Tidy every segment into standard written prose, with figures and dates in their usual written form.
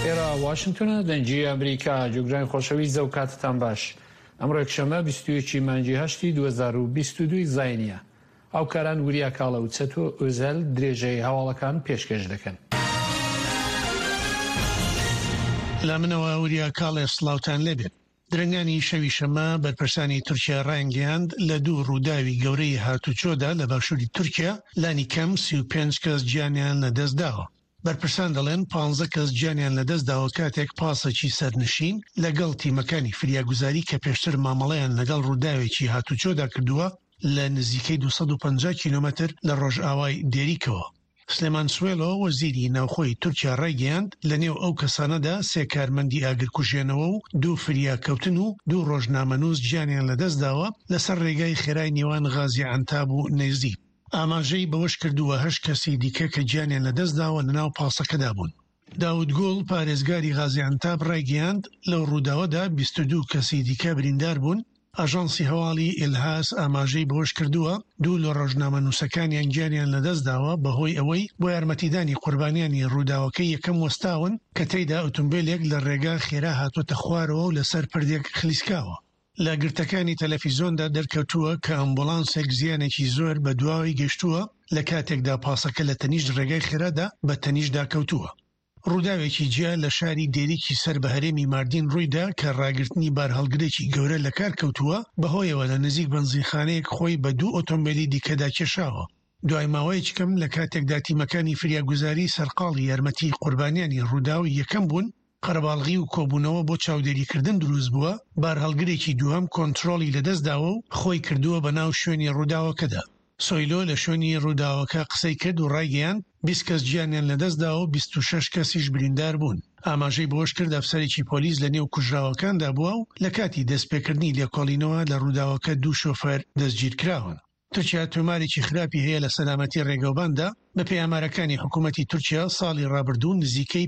ئێرە واشنگتنە دەنجی ئەمریکا جوگران خۆشەویست و کاتتان باش. ئەمڕۆ یەکشەمە 21 مانگی 8 2022 زاینیە. ئەو کاران وریا کاڵە و چەت و ئۆزەل درێژەی هەواڵەکان پێشکەش دەکەن. لا منەوە وریا کاڵێ سڵاوتان لێبێت. درنگانی شەوی شەمە بەرپرسانی تورکیا ڕایانگەیاند لە دوو ڕووداوی گەورەی هاتوچۆدا لە باشووری تورکیا لانی کەم 35 کەس گیانیان لەدەستداوە. بەرپرسان دەڵێن 15 کەس گیانیان لەدەستداوە کاتێک پاسەکی سەرنشین لەگەڵ تیمەکانی فریاگوزاری کە پێشتر مامەڵەیان لەگەڵ ڕووداوێکی هاتوچۆدا کردووە لە نزیکەی 250 کیلومتر لە ڕۆژئاوای دێریکەوە. سلێمان سوێلۆ وەزیری ناوخۆی تورکیا ڕایگەیاند لە نێو ئەو کەسانەدا 3 کارمەندی ئاگرکوژێنەوە و 2 فریاکەوتن و 2 ڕۆژنامەنووس گیانیان لەدەستداوە لەسەر ڕێگای خێرای نێوان غازی عەنتاب و نەیزی. ئاماژەی بەوەش کردووە 8 کەسی دیکە کە گیانیان لەدەستداوە لەناو پاسەکەدا بوون. داود گۆڵ پارێزگاری غازی عەنتاب ڕایگەیاند لەو ڕووداوەدا 22 کەسی دیکە بریندار بوون. ئاژانسی هەواڵی ئیلهاس ئاماژەی بەوەش کردووە 2 لە ڕۆژنامەنووسەکانیان گیانیان لەدەستداوە بەهۆی ئەوەی بۆ یارمەتیدانی قوربانیانی ڕووداوەکەی یەکەم وەستاون کە تێیدا ئۆتۆمبیلێک لە ڕێگا خێرا هاتوۆتە خوارەوە و لەسەر پردێک خلیسکاوە. لە گرتەکانی تەلەڤیزۆندا دەرکەوتووە کە ئەمبوڵانسێک زیانێکی زۆر بە دواوی گەشتووە لە کاتێکدا پاسەکە لە تەنیشت ڕێگای خێرادا بە تەنیشتدا کەوتووە. ڕووداوێکی جیا لە شاری دێریکی سەر بە هەرێمی ماردین ڕوویدا کە ڕاگررتنی بارهەڵگرێکی گەورە لە کار کەوتووە بەهۆیەوە لە نزیک بەنزیخانەیەک خۆی بە 2 ئۆتۆمبیلی دیکەدا کێشاوە. دوای ماوەیەکی کەم لە کاتێکدا تیمەکانی فریاگوزاری سەرقاڵی یارمەتی قوربانیانی ڕووداوی یەکەم بوون قەرەباڵغی و کۆبوونەوە بۆ چاودێریکردن دروست بووە بارهەڵگرێکی دووەم کۆنتترۆلی لەدەستداوە و خۆی کردووە بە ناو شوێنی ڕووداوەکەدا. سۆیلۆ لە شوێنی ڕووداوەکە قسەی کرد و ڕایگەیاند 20 کەس گیانیان لەدەستداوە و 26 کەسیش بریندار بوون. ئاماژەی بۆش کرد ئەفسەرێکی پۆلیس لە نێو کوژراوەکاندا بووە و لە کاتی دەستپێکردنی لێکۆڵینەوە لە ڕووداوەکە 2 شۆفەر دەستگیر کراون. تورکیا تۆمارێکی خراپی هەیە لە سەلامەتی ڕێگەوباندا. بە پەیامارەکانی حکوومەتی تورکیا ساڵی ڕابردوو نزیکەی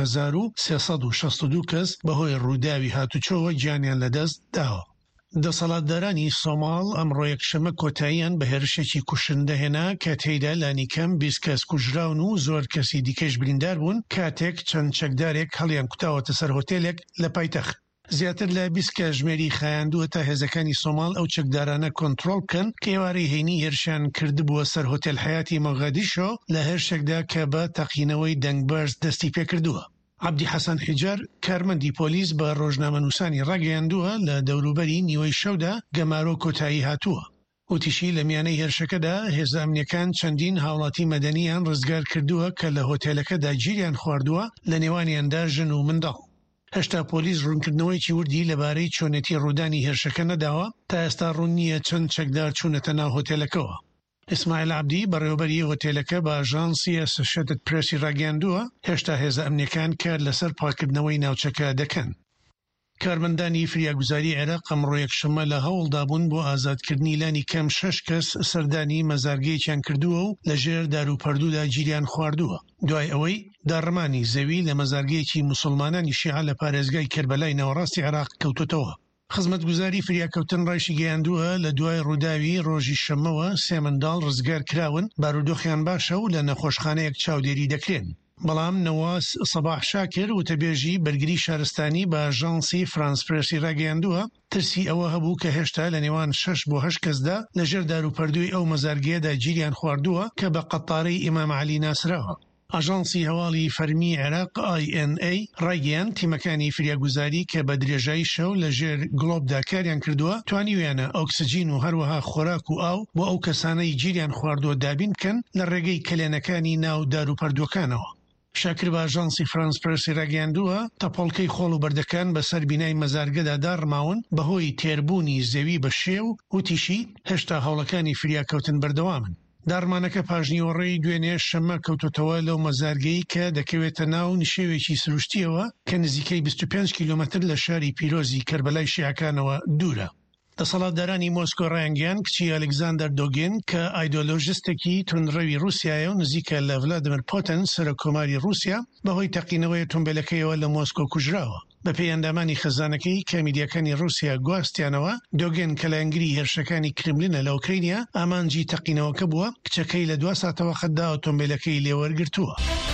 5362 کەس بەهۆی ڕووداوی هاتوچۆوە گیانیان لەدەست داوە. دەسەڵاتدارانی سۆماڵ ئەمڕۆ یەکشەمە کۆتاییان بە هێرشێکی کوشندە هێنا کە تێیدا لانی کەم 20 کەس کوژراون و زۆر کەسی دیکەش بریندار بوون کاتێک چەند چەکدارێک هەڵیان کوتاوەتە سەر هۆتێلێک لە پایتەخت. زیاتر لە 20 کە ژمێری خایاندووە تا هێزەکانی سۆماڵ ئەو چەکدارانە کۆنتترۆل بکەن کە ئێوارەی هێنی هێرشیان کردبووە سەر هۆتێل حیاتی مۆغادیشۆ لە هێرشێکدا کە بە تەقینەوەی دەنگبەرز دەستی پێکردووە. عەبدی حەسەن حیجار کارمەندی پۆلیس بە ڕۆژنامەنووسانی ڕاگەیاندووە لە دەوروبەری نیوەی شەودا گەمارۆ کۆتایی هاتووە. وتیشی لە میانەی هێرشەکەدا هێزە ئەمنیەکان چەندین هاوڵاتی مەدەنیان ڕزگار کردووە کە لە هۆتێلەکەدا گیریان خواردووە لە نێوانیاندا ژن و منداڵ. هەشتا پۆلیس ڕوونکردنەوەیکی وردی لەبارەی چۆنێتی ڕوودانی هێرشەکە نەداوە تا ئێستا ڕوون نییە چەند چەکدار چوونەتە ناو هۆتێلەکەوە. ئیسماعیل عەبدی بەڕێوەبەری هۆتێلەکە بە ئاژانسی ئەسۆشیێتد پرێسی ڕاگەیاندووە هێشتا هێزە ئەمنیەکان کار لەسەر پاکردنەوەی ناوچەکە دەکەن. کارمەندانی فریاگوزاری عێراق ئەمڕۆ یەکشەمە لە هەوڵدا بوون بۆ ئازادکردنی لانی کەم 6 کەس سەردانی مەزارگەیەکیان کردووە و لەژێر داروپەردوودا گیریان خواردووە دوای ئەوەی داڕمانی زەوی لە مەزارگەیەکی موسڵمانانی شیعە لە پارێزگای کەربەلای ناوەڕاستی عێراق کەوتوتەوە. خزمەتگوزاری فریاکەوتن ڕایشی گەیاندووە لە دوای ڕووداوی ڕۆژی شەمەوە 3 منداڵ ڕزگار کراون بارودۆخیان باشە و لە نەخۆشخانەیەک چاودێری دەکرێن. بەڵام نەواز سەباح شاکر وتەبێژی بەرگری شارستانی بە ئاژانسی فرانس پرێسی ڕاگەیاندووە ترسی ئەوە هەبوو کە هێشتا لە نێوان 6 بۆ 8 کەسدا لەژێر داروپەردووی ئەو مەزارگەیەدا گیریان خواردووە کە بە قەتارەی ئیمام عەلی ناسراوە. ئاژانسی هەواڵی فەرمی عێراق INA ڕایگەیاند تیمەکانی فریاگوزاری کە بە درێژایی شەو لەژێر گڵۆبدا کاریان کردووە توانیویانە ئۆکسجین و هەروەها خۆراک و ئاو بۆ ئەو کەسانەی گیریان خواردووە دابین بکەن لە ڕێگەی کلێنەکانی ناو داروپەردووەکانەوە. شاکر بە ئاژانسی فرانس پرێسی ڕاگەیاندووە تەپۆڵکەی خۆڵ و بەردەکان بەسەر بینای مەزارگەدا داڕماون بەهۆی تێربوونی زەوی بە شێو وتیشی هێشتا هەوڵەکانی فریاکەوتن بەردەوامن. داڕمانەکە پاژنیوەڕێی دوێنێ شەمە کەوتوتەوە لەو مەزارگەی کە دەکەوێتە ناو نشێوێکی سروشتیەوە کە نزیکەی 25 کیلومتر لە شاری پیرۆزی کەربەلای شیعەکانەوە دوورە. دەسەڵاتدارانی مۆسکۆ ڕایانگەیاند کچی ئەلێکزاندەر دۆگین کە ئایدۆلۆژیستێکی تونڕەوی رووسایە و نزیکە لە ڤلادیمیر پۆتین سەرۆکۆماری رووسیا بەهۆی تەقینەوەی ئۆتۆمبیلەکەیەوە لە مۆسکۆ کوژراوە. بە پێی ئەندامانی خزانەکەی کە میدیاکانی رووسیا گواستیانەوە دۆگین کە لە ئەنگری هێرشەکانی کرملینە لە ئوکرینیا ئامانجی تەقینەوەکە بووە کچەکەی لە 2 ساتەوە خەتدا ئۆتۆمبیلەکەی لێوەرگرتووە.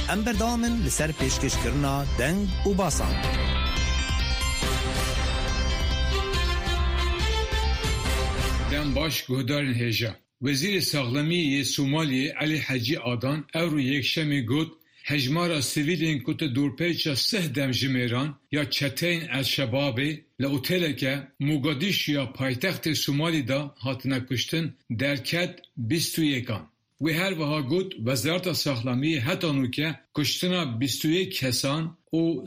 ام بردامن لسر پیشکش کرنا دنگ و باسان. دم باش گهدارن هجا. وزیر ساغلمی سومالی علی حجی آدان او یک شمی گفت هجمارا سیویلین کت دورپیچا 10 دم جمیران یا چتین الشبابی لأوتیلکه موگادیش یا پایتخت سومالی دا هاتنا کشتن درکت 21 و هر وها گفت وزارت ساغلمی هتانو که کشتنا 21 کسان و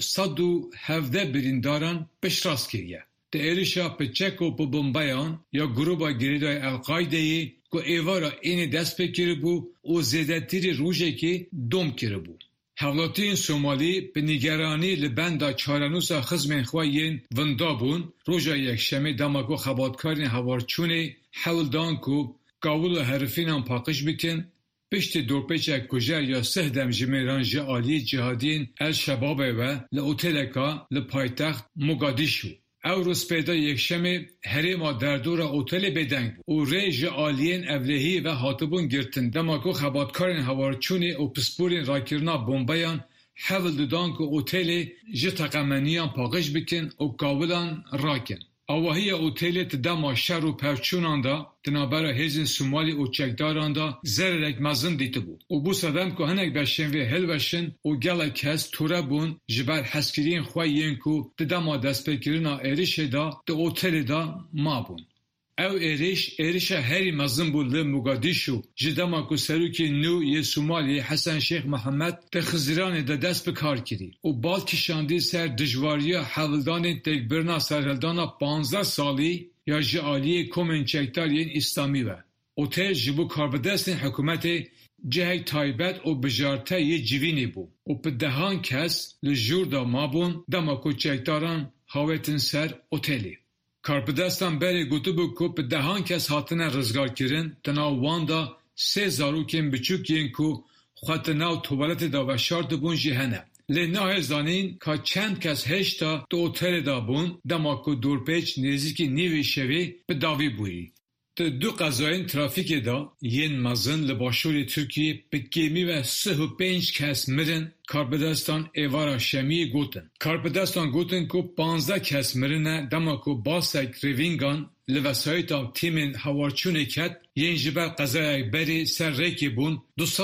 117 برینداران پشراست کریه. ده ایریشا پچک و بمبایان یا گروبا گریدای القایدهی که ایوارا این دست بکره بو و زیدتیری روژه که دوم کره بو. حولاتین سومالی به نگرانی لبندا چارنوسا خزمین خواهین وندابون روژا یک شمه دماغو خبادکارین هوارچونه حولدان که قاول حرفین هم پاقش بکن پشت دورپیچه کجر یا 10 دم جمیران جعالی جهادین الشباب و لأوتلکا لپایتخت موگادیشو. او روز پیدا یک شمه حریم در دور اوتل بدنگ و ریج آلین اولهی و حاطبون گرتن دماغو خبادکارین هوارچونی و پسپورین راکرنا بومبایان حول دادن که اوتل جتقمنیان پاقش بکن و قابلان راکن. آواهی اوتل تداما شر و پرچونان دا تنابرا هیزن سومالی و چکداران دا زررک مزن دیده بود. و بو سادم که هنک بشن و هل بشن و گلک هست توره بون جبر حسکرین خواهین که تداما دست بکرنا ایریش دا ده اوتل دا ما بون. او ایریش هری مزن بود لموگادیشو جداما که سروکی نو یه سومالی حسن شیخ محمد تخزیران دا دست بکار کری و بال کشاندی سر دجواری حولدان تکبرنا سرهلدانا 15 سالی یا جعالی کومن چکتارین اسلامی و اوتل جبو کاربدستین حکومت جهک تایبت و بجارته یه جوینی بو و پدهان کس لجور دا مابون داما که چکتاران هاوتن سر اوتلی. کارپدستان بری گوتو بو که به 10 کس هاتنه رزگار کرن تناو واندا 3 زاروکین بچوکین که خواتناو توالت دا و شارت بون جهنه. لناه زانین که چند کس هشتا تو اوتل دا بون دما که دورپیچ نزدیکی نیوی شوی به داوی بویی. تا 2 قضاین ترافیک دا ین مزن لباشور ترکیه به گیمی و 35 کس مرن کارپدستان ایوارا شمی گوتن. کارپدستان گوتن که 15 کس مرنه دما که باسک روینگان لوسایتا تیمین هوارچونه کت ین جبر قضای بری سر ریکی بون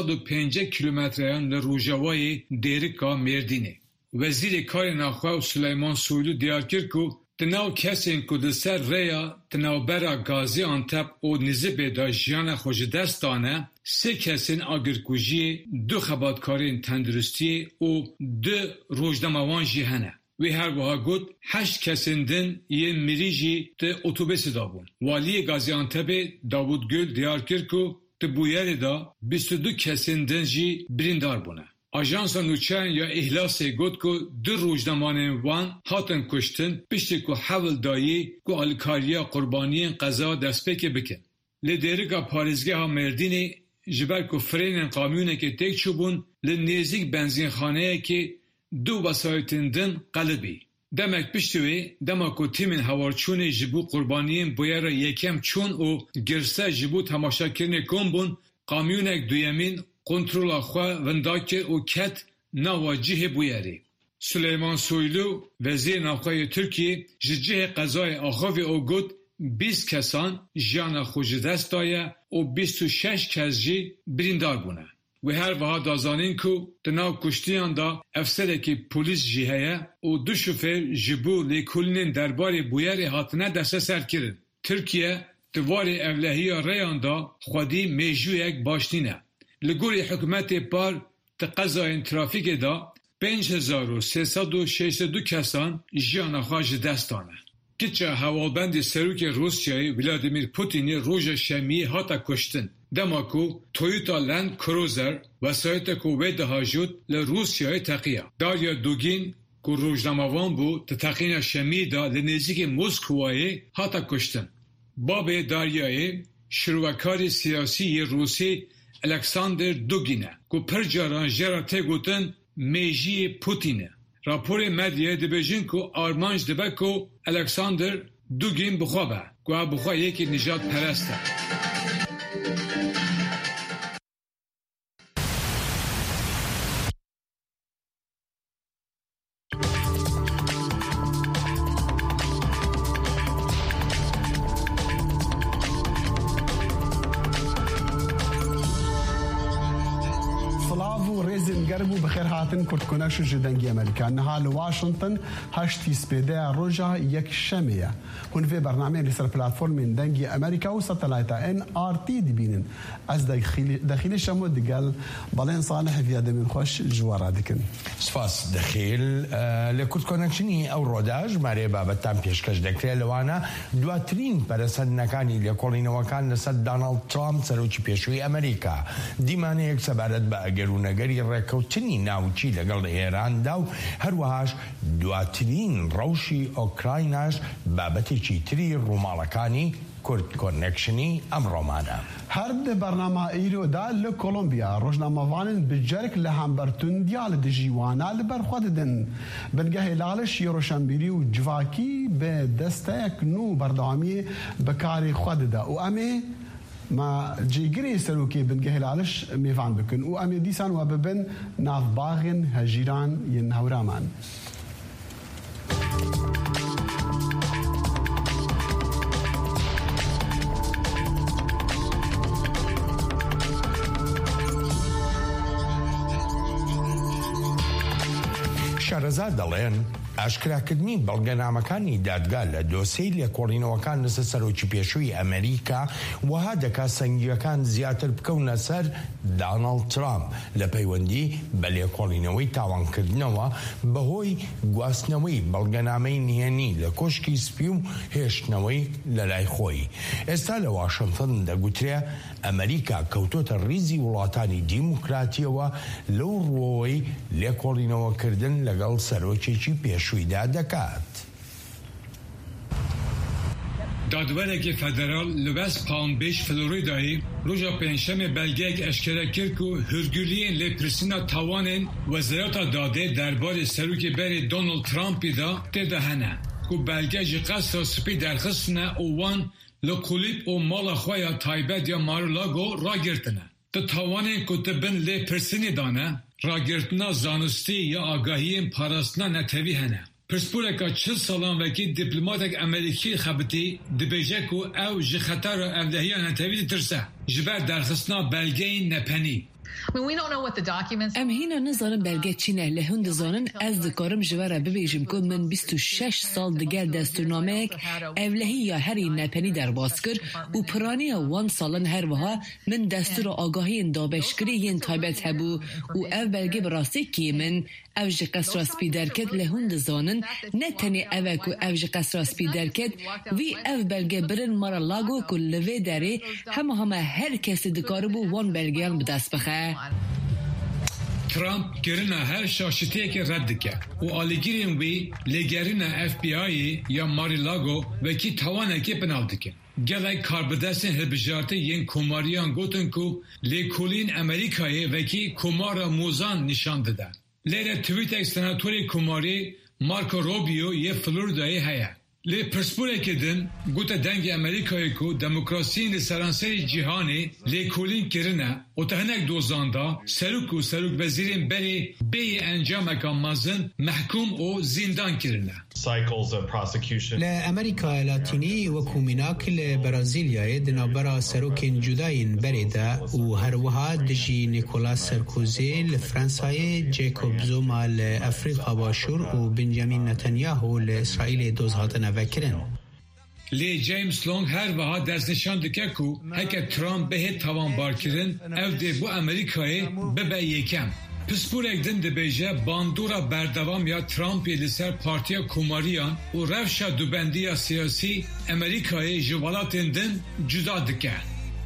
250 کیلومتریان لروجوای دیرکا مردینه. وزیر کار ناخواه سلیمان سویلو دیار کرد که تناو کسین که در سر ریا تناو برا گازی آنتب و نزبه دا جیان خوش دستانه 3 کسین آگرکوژی 2 خبادکارین تندرستی و 2 روزنامه‌وان جیهنه. وی هر وها گود 8 کسین دن یه مریجی ده اتوبیس دا بون. والی گازی آنتب داوود گل دیار کرد که ده بویر دا 22 کسین دن جی بریندار بونه. آژانس نوچرن یا احلاس گفت که 2 روزنامه‌وان وان هاتن کشتن پشتی که حول دایی که الکاریا قربانی قضا دست پک بکن. لدرگا پاریزگاه ها مردینی جبر که فرین قامیونه که تک چوبون لنزیک بنزین خانه که 2 وسایتن دن قلبی. دمک پشتوی دما که تیمین هوارچون جبو قربانیین بایر یکم چون و گرسه جبو تماشا کرنه کن بون قامیونک دویمین کنترل خواه ونداکه و کت نواجه بویری. سلیمان سویلو وزیر ناخواه ترکیه جه قضای آخوی او گود 20 کسان جان خوش دست دایه و 26 کس جی بریندار بونه. و هر وها دازانین که دناو کشتیان دا افسره که پولیس جیهه و 2 شوفر جبو لیکولین درباره بویری هاتنه دست سر کرد. ترکیه دوار اولهی ریان دا خودی میجو یک باشنینه. لگوری حکومت پار تقضای ترافیک دا 5362 کسان جیان خواج دستانه. کچه حوالبند سروک روسیای ولادیمیر پوتینی روژ شمی هاتا کشتن. دماکو تویوتا لند کروزر وسایت کووید هاجود لروسیای تقیه. داریا دوگین که روزنامه‌وان بود تقیین شمی دا لنزیک مسکوای هاتا کشتن. باب داریای شروعکار سیاسی روسی الکساندر دوگینه که پر جاران جراته گوتن میجی پوتینه. راپور مدیه دبیجین که آرمانج دبه که الکساندر دوگین بخوابه که بخواه یکی نجات پرسته. و رێزن گەرم و بەخێر هاتن کورتکۆنەکش ji dengê Amerîka niha li Washington heştî spêdeya roja yekşemê hûn vê bernameyên li ser platformên dengê Amerîka û satelayta NRT dibînin ez dexîlê şemo digel balên Salih vêya demên xweş ji we re dikin. سپاس دەخێل لە کورتکۆنەکشنی ئەو ڕۆدا ژمارەیە بابەتان پێشکەش دەکرێت لەوانە دواترین پەرەسەندنەکانی لێکۆڵینەوەکان لەسەر دۆناڵد ترامپ سەرۆکی پێشووی ئەمریکا دیمانەیەک سەبارەت بە ئەگەرونەگەری ڕێکەوتنی ناوچی لەگەڵ ئێراندا و هەروەهاش دواترین ڕەوشی ئۆکرایناش بابەتێکی تری ڕووماڵەکانی کورتکۆنەکشنی ئەمڕۆمانە. هەر di bernama îroda li Kolombiya rojnamevanên bi cerk li hembertundiya li dijî wana li ber xwe didin. Bingehê laliş yê roşenbîrî û civakî bi desteyek nû berdewamiyê bikarê xwe dide û em ê ma cêgirê serokê bingehê laliş mêvan bikin û em ê dîsan we bibin navbaxên hejîran yên hewraman. شارەزا دەڵێن ئاشکراکردنی بەڵگەنامەکانی دادگا لە دۆسەی لێکۆڵینەوەکان لەسەر سەرۆکی پێشووی ئەمریکا وەها دەکات سەنگیەکان زیاتر بکەونە سەر دۆناڵد ترامپ لە پەیوەندی بە لێکۆڵینەوەی تاوانکردنەوە بەهۆی گواستنەوەی بەڵگەنامەی نهێنی لە کۆشکی سپی و هێشتنەوەی لە لای خۆی. ئێستا لە واشنگتن دەگوترێ ئەمریکا کەوتۆتە ریزی وڵاتانی دیموکراتیەوە لەو ڕوەوەی لێکۆڵینەوەکردن لەگەڵ سەرۆکێکی پێشوویدا دەکات. دادوەرێکی فەدەرال لە وەست پام بیش فلۆریدایê roja pênşemê belgeyek eşkere kir ku hûrgûliyên lêpirsîna tawanên Wezareta Dadê derbarê serokê berê Donald Trumpê da têde hene ku belge ji qesra spî derxistine û wan li kulîb û mala xwe ya taybet ya Mar-a-Lago ragirtine. Di tawanên ku dibin lêpirsînê dane ragirtina zanistî ya agahiyên parastina netewî hene. Pirsporeka 40 salan vekî diplomatek Amerîkî xebitî dibêje ku ew ji xetera evlehiya netewî ditirse ji ber derxistina belgeyên nepenî. Em hîna nizanin belge çi ne li hûn dizanin ez dikarim ji we re bibêjim ku min 26 sal digel destûrnameyek evlehî ya herî nepenî derbas kir û piraniya wan salin her wiha min destûra agahiyên dabeşkirî yên taybet hebû û ev belge bi rastî min ev ji qesra spî derket li hûn dizanin ne tenê ev e ku ev ji qesra spî derket vî ev belge birin Mar-a-Lago ku li vê derê hema her kesî dikaribû wan belgeyan bi dest bixe. Trump girina her şaşitiyekê red dike û alîgirên wî lêgerîna FBI'yê ya Mar-a-Lago wekî tawanekê binav dikin. Gelek karbidestên hilbijartî yên komariyan gotin ku lêkolîn Amerîkayê wekî komara mûzan nîşan dide. Lêre tweetek senatorê komarî Marco Rubio yê Floridayê heye. Lê pirsporekê din gote dengê Amerîkayê ku demokrasiyên li seranserî cîhanê lêkolîn kirine û te hinek dozan da serok û serokvezîrên berê bêyî encameka mezin mehkûm û zindan kirine. Li Amerîka Latînî wekû mînak li Brazilyayê di navbera serokên cudayên berê de û her wiha dijî Nicolas Sarkozy li Fransayê, Jacob Zuma li Efrîqa Başûr û Benjamin Netanyahu li İsraîlê doz hatine vekirin. Lê James Long her wiha destnîşan dike ku heke Trump bihê tawanbarkirin ev dê bo Amerîkayê bibe yêkem. Pisporek din dibêje bandora berdewam ya Trumpê li ser Partiya Komariyan û rewşa dubendiya siyasî Amerîkayê ji welatên din cuda dike.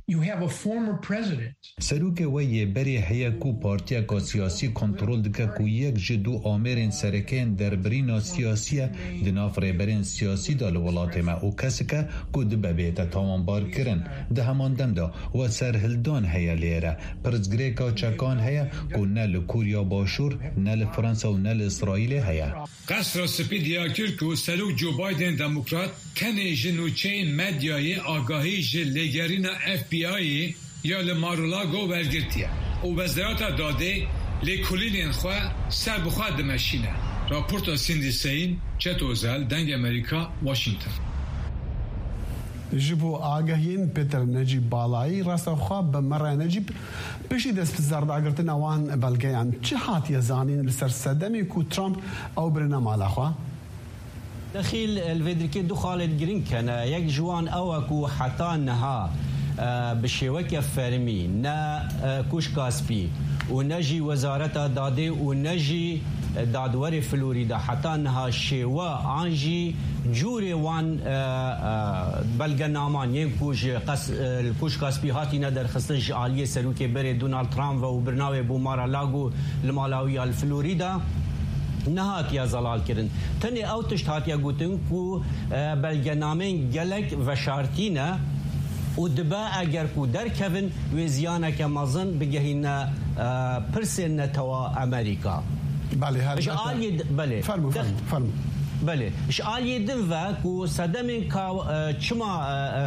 Serokê we yê berê heye ku partiyeka siyasî kontrol dike ku yek ji du amerên serekeyên derbirîna siyasî ye di nav rêberên siyasî da li welatê me û kesik e ku dibe bête tawanbarkirin. Di heman dem de we serhildan heye lêre. Pirsgirêka çekan heye ku ne li Kurya Başûr ne li Fransa û ne li İsraîlê heye. Qesra spî diyakir ku serok Joe Biden demokrat tenê ji nûçeyên medyayê agahî ji lêgerîna FBI'yê ya li Mar-a-Lago wergirtiye û Wezareta Dadê lêkolînên xwe ser bi xwe dimeşîne. Raporta Cindy Sain, Chet Ozel, Deng Amerîka, Washington. جبو آگهین پیتر نجیب بالایی راست خواب به مره نجیب بشی دست بزرد آگرتن آوان بلگیان چه حاتی زانین لسر صدمی کو ترامپ او برنا مالا خواه؟ دخيل الفيدريكي دو خالد جرين كان يك جوان اوكو حتى نها بشوكه فرمي نا كوش كاسبي ونجي وزارة دادي ونجي دادوري فلوريدا حتى انها شوا عنجي جوري وان بلغنامان ينكوش الكوش كاسبي هاتي ندر خصنج عالية سلوكي بري دونالد ترامب وبرناوي بومارا لاغو المالاوية الفلوريدا نهات یا زلال کردن تنی او تشت هات یا گوتن کو بلگنامین گلک و شارتینه و دبا اگر کو در کفن و زیانه که مازن بگهین پرسن نتوا امریکا بله بله فرمو بله اشعال دن و کو صدم چما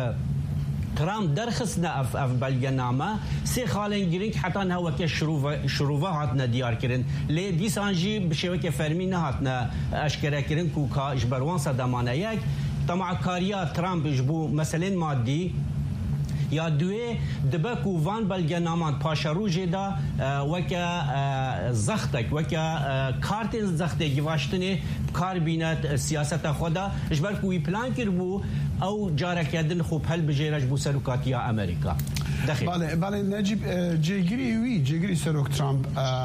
ترامپ درخصنا اف بلغنامه سي خالن جرينك حتى هو كشروفه هاتنا ديار كرن لي ديسانجي بشوكه فرمي هاتنا اشكره كرن كوكا اجبروان صدمانه يك طمع كاريا ترامپ جبو مثلا مادي یا دوی دبکو وان بلگنامان پاشروجه دا وکا زختک وکا کارتین زخته گواشتنی کار بینت سیاست خدا اجبر کوی پلان کربو او جارکیدن خوب حل بجیرج بو سلوکاتیا امریکا بله نجیب جیگری سروک ترامپ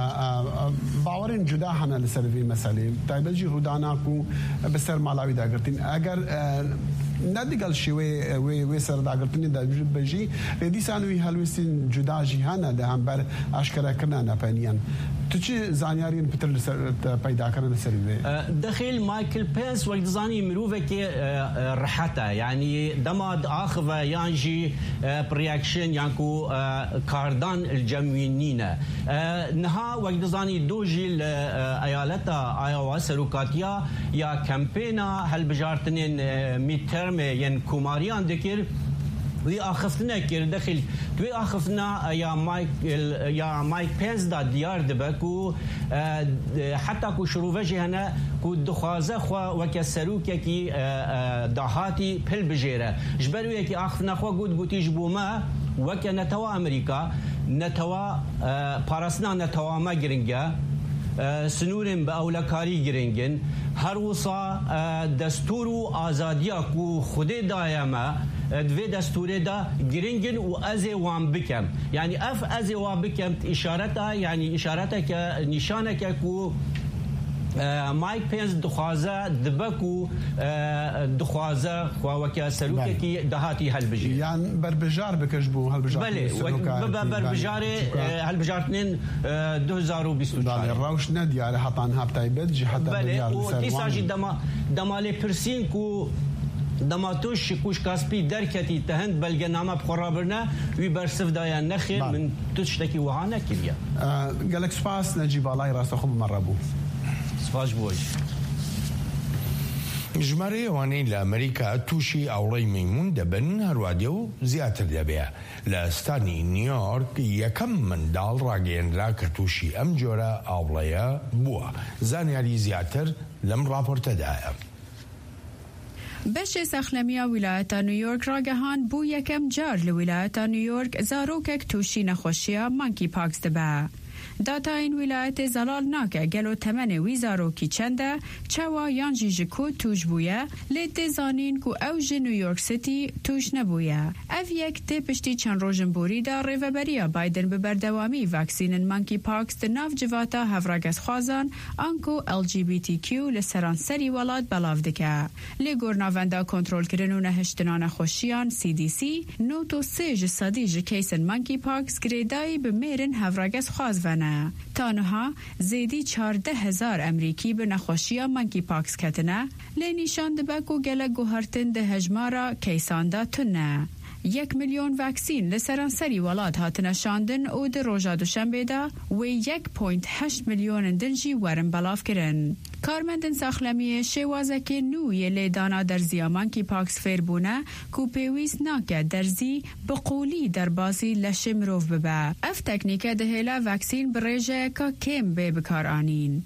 باورین جدا هنه لسروی مسئله تایبجی رودانا کو بسر مالاوی دا گرتین اگر ندیگل شوی وی سر دا گرتنی دا وجود بجی ردی سانوی هلوستین جدا جهانه ده هم بر اشکره کرنا نپنیان تو چی زانیارین پتر پیدا کردن سروی دخیل مایکل پنس وقت زانی مروفه که رحته یعنی دماد آخوه یانجی پریاکشن یانکو کاردان الجموینینه نها وقت زانی دو جیل ایالتا آیاوا سروکاتیا یا کمپینا هل بجارتنین میترم ین کوماریان دکر وی آخفتنا کر داخل توی آخفتنا یا مایک پنس دا دیار دبکو حتی کو شروع جهنه کو دخوازه خوا وک سروکه کی دهاتی پل بجیره جبروی کی آخفتنا خوا گوتی جبوما وک نتوا امریکا نتوا پاراسنا نتوا ما گرنگه سنورن به اولکاری گرنگن هر وصا دستور و آزادیا کو خود دایما دوی دستوره دا گرنگن و از وان بکم یعنی از وان بکم اشارتا یعنی اشارتا که نشانه که کو مایک پنس دخوازه دبکو دخوازه خواوکه سلوکه کی دهاتی هل بجی یعنی بربجار بکشبو هل بجار بله بربجار هل بجارتنین 2024 بله روش ندیاره حتی انها بتایبت جی حتی بله و دیساجی دمالی پرسین کو دماتوش کوش کاسپی درکتی تهند بلگنامه بخورابرنا وی برسف دایا نخیر من تشتکی وهانه کلیه گلک سپاس نجیب آلای راست خوب مربو سپاس بوش ژمارە ئەوانەی لە ئەمریکا تووشی ئاوڕەی مەیمون دەبن هەروادێ و زیاتر دەبێ لە ستانی نیویۆرک یەکەم منداڵ ڕاگەیەنرا کە تووشی ئەم جۆرە ئاوڵەیە بووە زانیاری زیاتر لەم راپۆرتەدایە بەشێ سەخلەمیە ویلایەتە نیویۆرک ڕاگەهاند بوو یەکەم جار لە ویلایەتە نیویۆرک زارۆکێک تووشی نەخۆشیە مانکی پاکس دەبە داتاین ولایت زلال ناکه گلو تمن وی زاروکی چنده چوا یانجی جکو توش بویه لیت زانین کو اوج نیویورک سیتی توش نبویه اف یک تی پشتی چند روژن بوری دا ریوبریا بایدن به بردوامی واکسین مانکی پاکس ناف جواتا هفراگس خوازان انکو LGBTQ لسران سری ولاد بلاف دکه لی گورناوندا کنترول کرنو نهشتنان خوشیان CDC نوتو سیج سادیج کیسن مانکی پاکس گریدایی به میرن هفراگس خوازونه تانها زیدی 14,000 امریکی به نخوشی مانکی پاکس کتنه لی نیشان دبکو گله گوهرتن ده هجمارا کیساندا تنه 1 میلیون واکسین لسرانسری ولاد هاتنه شاندن او ده روژا دوشنبه دا و 1.8 میلیون دنجی ورن بلاف کرن. کارمندن ساخلمیه شوازه که نوی لیدانا درزی مانکی پاکس فیر بونه کو پیویس ناکه درزی بقولی در بازی لشمروف ببه. اف تکنیکه ده هلا واکسین بریجه که کم به بکار آنین.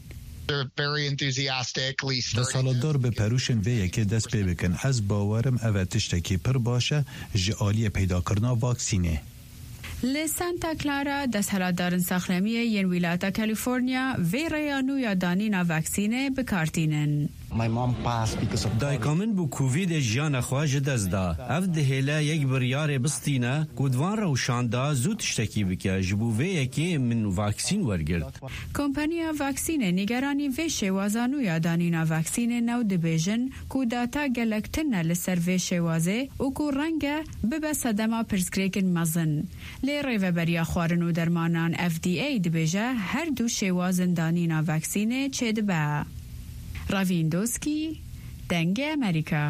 دەسەڵاتدار بە پەروشن vê yekê dest pê bikin. Ez bawerim ev e tiştekî pir baş e ji aliyê peydakirina vaksînê. لی سانتا کلارا دەسەڵاتدارن ساخلەمیە یەن ویلاتە کالیفۆرنیا vê rêya nû ya danîna vaksînê bikartînin. دایکا من بو کووید ژیانە خوا ji dest da. Ev dihêle yek biryarê bistîne ku divan rewşanda zû tiştekî bike ji bo vê yekê min vaksîn wergirt. کۆمپانیا vaksînê nîgeranî vê şêwaza nû ya danîna vaksînê new dibêjin ku data gelek tin e li ser vê şêwazê û ku renge bibe sedema pirsgirêkên mezin. Lê rêveberiya xwarin û dermanan FDA dibêje her du şêwazên danîna vaksînê çêdibe. Ravindowski, Dengê Amerîka.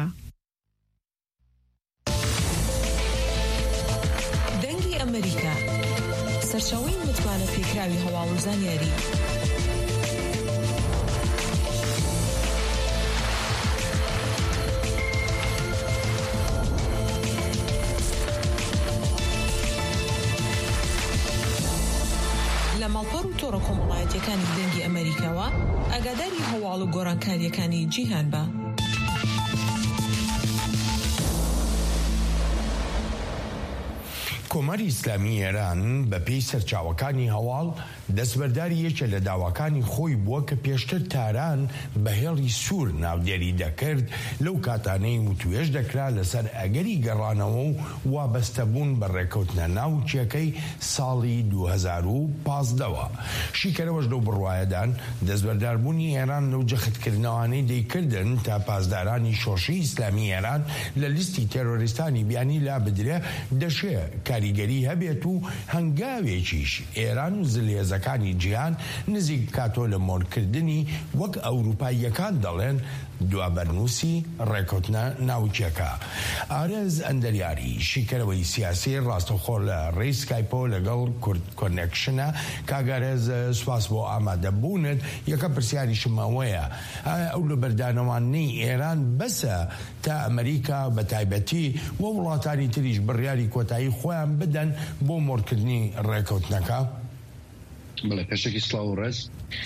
Dengê Amerîka serçaweyên mitbane pêkravî hewa û zanyarî. لە ماڵپەڕ و تۆڕە کۆمەڵایەتیەکانی دەنگی ئەمریکاوە ئاگاداری هەواڵ و گۆڕانکاریەکانی جیهان بە. کۆماری ئیسلامی ئێران بە پێی سەرچاوەکانی هەواڵ دەستبەرداری یەکێ لە داواکانی خۆی بووە کە پێشتر تاران بە هێڵی سوور ناودێری دەکرد لەو کاتانەی وتوێژ دەکرا لەسەر ئەگەری گەڕانەوە و وابەستەبوون بە ڕێکەوتنە ناوچیەکەی ساڵی 2015ەوە. شیکەرەوەش لەو بڕوایەدان دەستبەرداربوونی ئێران لەو جەختکردنەوانەی دەیکردن تا پاسدارانی شۆڕشی ئیسلامی ئێران لە لیستی تێرۆریستانی بیانی لا بدرێ دەشێ کاریگەری هەبێت و هەنگاوێکیش ئێران و زلێزەکانی جیهان نزیک کاتۆ لە مۆرکردنی وەک ئەوروپاییەکان دەڵێن دوابەرنووسی ڕێکەوتنە ناوچیەکە. ئارێز ئەندەریاری شیکەرەوەی سیاسی ڕاستەوخۆ لە ڕێی سکایپۆ لەگەڵ کورد کۆنێکشنە. کاگارێز سوپاس بۆ ئامادەبوونت. یەکە پرسیاریشم ئەوەیە ئەو لە بەردانەوانەی ئێران بەسە تا ئەمریکا بە تایبەتی و وڵاتانی تریش بڕیاری کۆتایی خۆیان بدەن بۆ مۆرکردنی ڕێکەوتنەکە؟ بڵێ پێشێکی سڵاو و ڕێز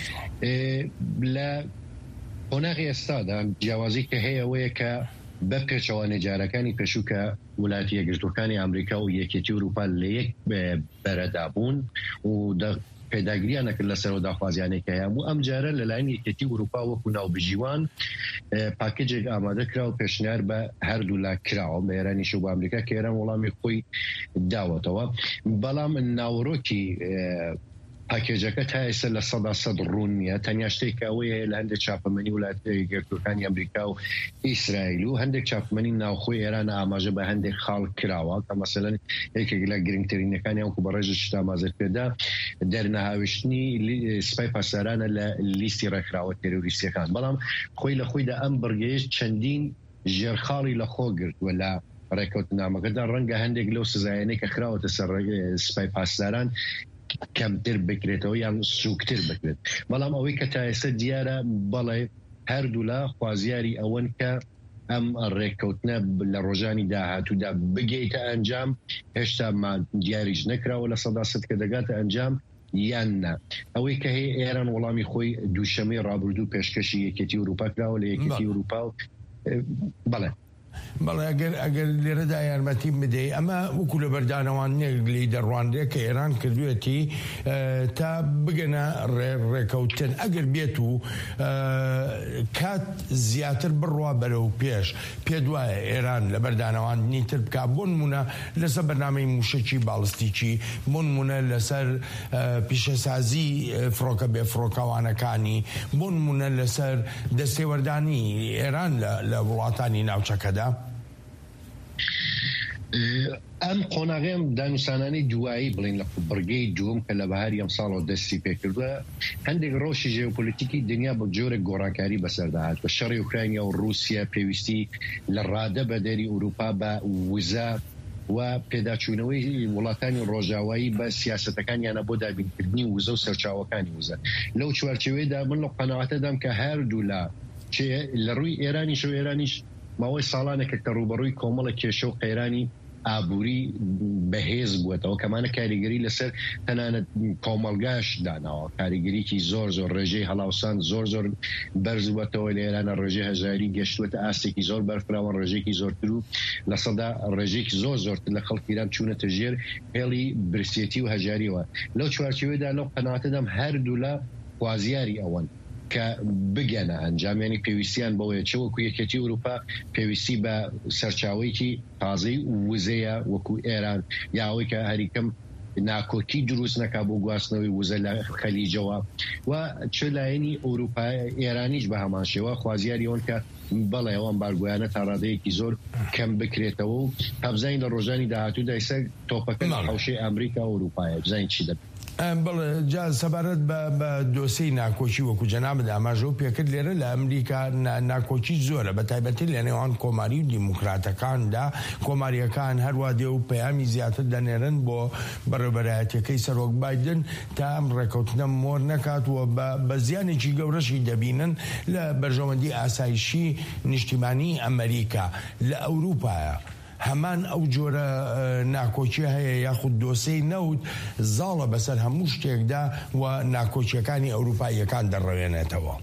لە قۆناغی ئێستادا جیاوازی کە هەیە ئەوەیە کە بە پێچەوانە جارەکانی پێشووکە وڵاتی یەکگرتوەکانی ئەمریکا و یەکێتی ئەوروپا لە یەک بەرەدابوون و پێداگریان نەکرد لەسەرەوە داخوازیانێک هەیە بوو ئەم جارە لەلایەن یەکێتی ئەوروپا وەکو ناوبژیوان پاکێجێک ئامادە کرا و پێشنیار بە هەردوو لا کراوە بە ئێرانیش و بە ئەمریکا کە ئێران وەڵامی خۆی داوەتەوە. بەڵام ناوڕۆکی پاکێجەکە تا ئێستا لە 100% ڕوون نیە. تەنیا شتێک ئەوەیە لە هەندێک چاپەمەنی وڵاتە یەکگرتوەکانی ئەمریکا و ئیسرائیل و هەندێک چاپەمەنی ناوخۆی ئێران ئاماژە بە هەندێک خاڵ کراوە کە مەسەلەن یەکێک لە گرنگترینەکانیان و بەڕێژە شتا مازر پێدا دەرنەهاوشتنی سپای پاسدارانە لە لیستی ڕێکخراوە تێرۆریستیەکان. بەڵام خۆی لە خۆیدا ئەم بڕگەیەش چەندین ژێرخاڵی لە خۆ گرتووە لە ڕێکەوتنامەکەدا. ڕەنگە هەندێک لەو سزایانەی کە خراوەتە سەر سپای پاسداران کەمتر بکرێتەوە یان سوکتر بکرێت. بەڵام ئەوەی کە تا ئێستا دیارە بەڵێ هەردوو لە خوازیاری ئەوەن کە ئەم ڕێککەوتنە لە ڕۆژانی داهاتوودا بگەیتە ئەنجام هێشتا دیاریش نەکراوە لە 100% کە دەگاتە ئەنجام یان نا. ئەوەی کە هەیە ئێران وەڵامی خۆی دووشەمەی ڕابردوو پێشکەشی یەکێتی ئەوروپا کراوە لە یەکێتی ئەوروپا و بەڵێ بەڵێ ئەگەر لێرەدا یارمەتی بدەی ئەمە وەکو لە بەردانەوانێک لی دەڕوانرێ کە ئێران کردوێتی تا بگەنە ڕێکەوتن ئەگەر بێت و کات زیاتر بڕوا بەرەو پێش پێ دوایە ئێران لە بەردانەوانی تر بکە بۆ نمونە لەسەر بەرنامەی موشکی باڵستیکی بۆ نمونە لەسەر پیشەسازی فڕۆکە بێفڕۆکەوانەکانی بۆ نمونە لەسەر دەستێوەردانی ئێران لە وڵاتانی ناوچەکەدا. ئەم قۆناغێم دانووسانانی دوایی بڵین لە بڕگەی دووەم کە لە بەهاری ئەم ساڵەوە دەستی پێکردووە هەندێک ڕۆژی ژێوپۆلیتیکی دنیا بە جۆرێک گۆڕانکاری بەسەرداهات بە شەڕی ئوکراینیا و رووسیا پێویستی لە ڕادە بە دەری ئەوروپا بە وزە و پێداچوونەوەی وڵاتانی ڕۆژاوایی بە سیاسەتەکانیانە بۆ دابینکردنی وزە و سەرچاوەکانی وزە. لەو چوارچێوەیەدا من لە قەناعەتەدام کە هەردوو لە ڕووی ئێرانیش و ئێرانیش ماوەی ساڵانێکە کە ڕوبەڕووی کۆمەڵە کێشە و قەیرانی ئابووری بەهێز بووێتەوە کەمانە کاریگەری لەسەر تەنانەت کۆمەڵگاش داناوە کاریگەریکی زۆر ڕێژەی هەڵاوسان زۆر بەرز بووێتەوە لە ئێرانە ڕێژەی هەژاری گەشتوێتە ئاستێکی زۆر بەرفراوە ڕێژێکی زۆرتر و لە سەدا ڕێژێکی زۆرتر لە خەڵکی ایران چوونەتە ژێر هێڵی برسێتی و هەژاریەوە لەو چوارچێوەیەدا لەو قەناعەتەدام هەردوو لە خوازیاری ئەوەن کە بگەنە ئەنجامیانی پێویستیان بەوەیە چەوەکو یەکێتی ئەوروپا پێویستی بە سەرچاوەیەکی تازەی وزەیە وەکو ئێران یاوەی کە هەریکەم ناکۆکی دروست نەکا بۆ گواستنەوەی وزە لە خەلیجەوە و چ لایەنی ئەوروپای ئێرانیش بە هەمان شێوە خوازیاری ئەوەن کە بەڵێ ئەوان بارگویانە تا ڕادەیەکی زۆر کەم بکرێتەوە و هەبزین لە ڕۆژانی داهاتوودا ئێستا تۆپەکە حەوشەی ئەمریکا و ئەوروپایە بزین چی دەبێت بەڵێ جا سەبارەت بە دۆسەی ناکۆچی وەکو جەنابەت ئاماژە و پێکرد لێرە لە ئەمریکا ناکۆچی زۆرە بە تایبەتی لە نێوان کۆماری و دیموکراتەکاندا کۆماریەکان هەروە دێ و پەیامی زیاتر دەنێرن بۆ بەڕێبەرایەتەکەی سەرۆک بایدن تا ئەم ڕێکەوتنە مۆر نەکاتوە بە زیانێکی گەورەشی دەبینن لە بەرژەوەندی ئاسایشی نیشتیمانی ئەمریکا لە ئەوروپایە هەمان ئەو جۆرە ناکۆچی هەیە یاخود دۆسەی نەوت زاڵە بەسەر هەموو شتێکدا و ناکۆچیەکانی ئەوروپاییەکان دەڕەوێنێتەوە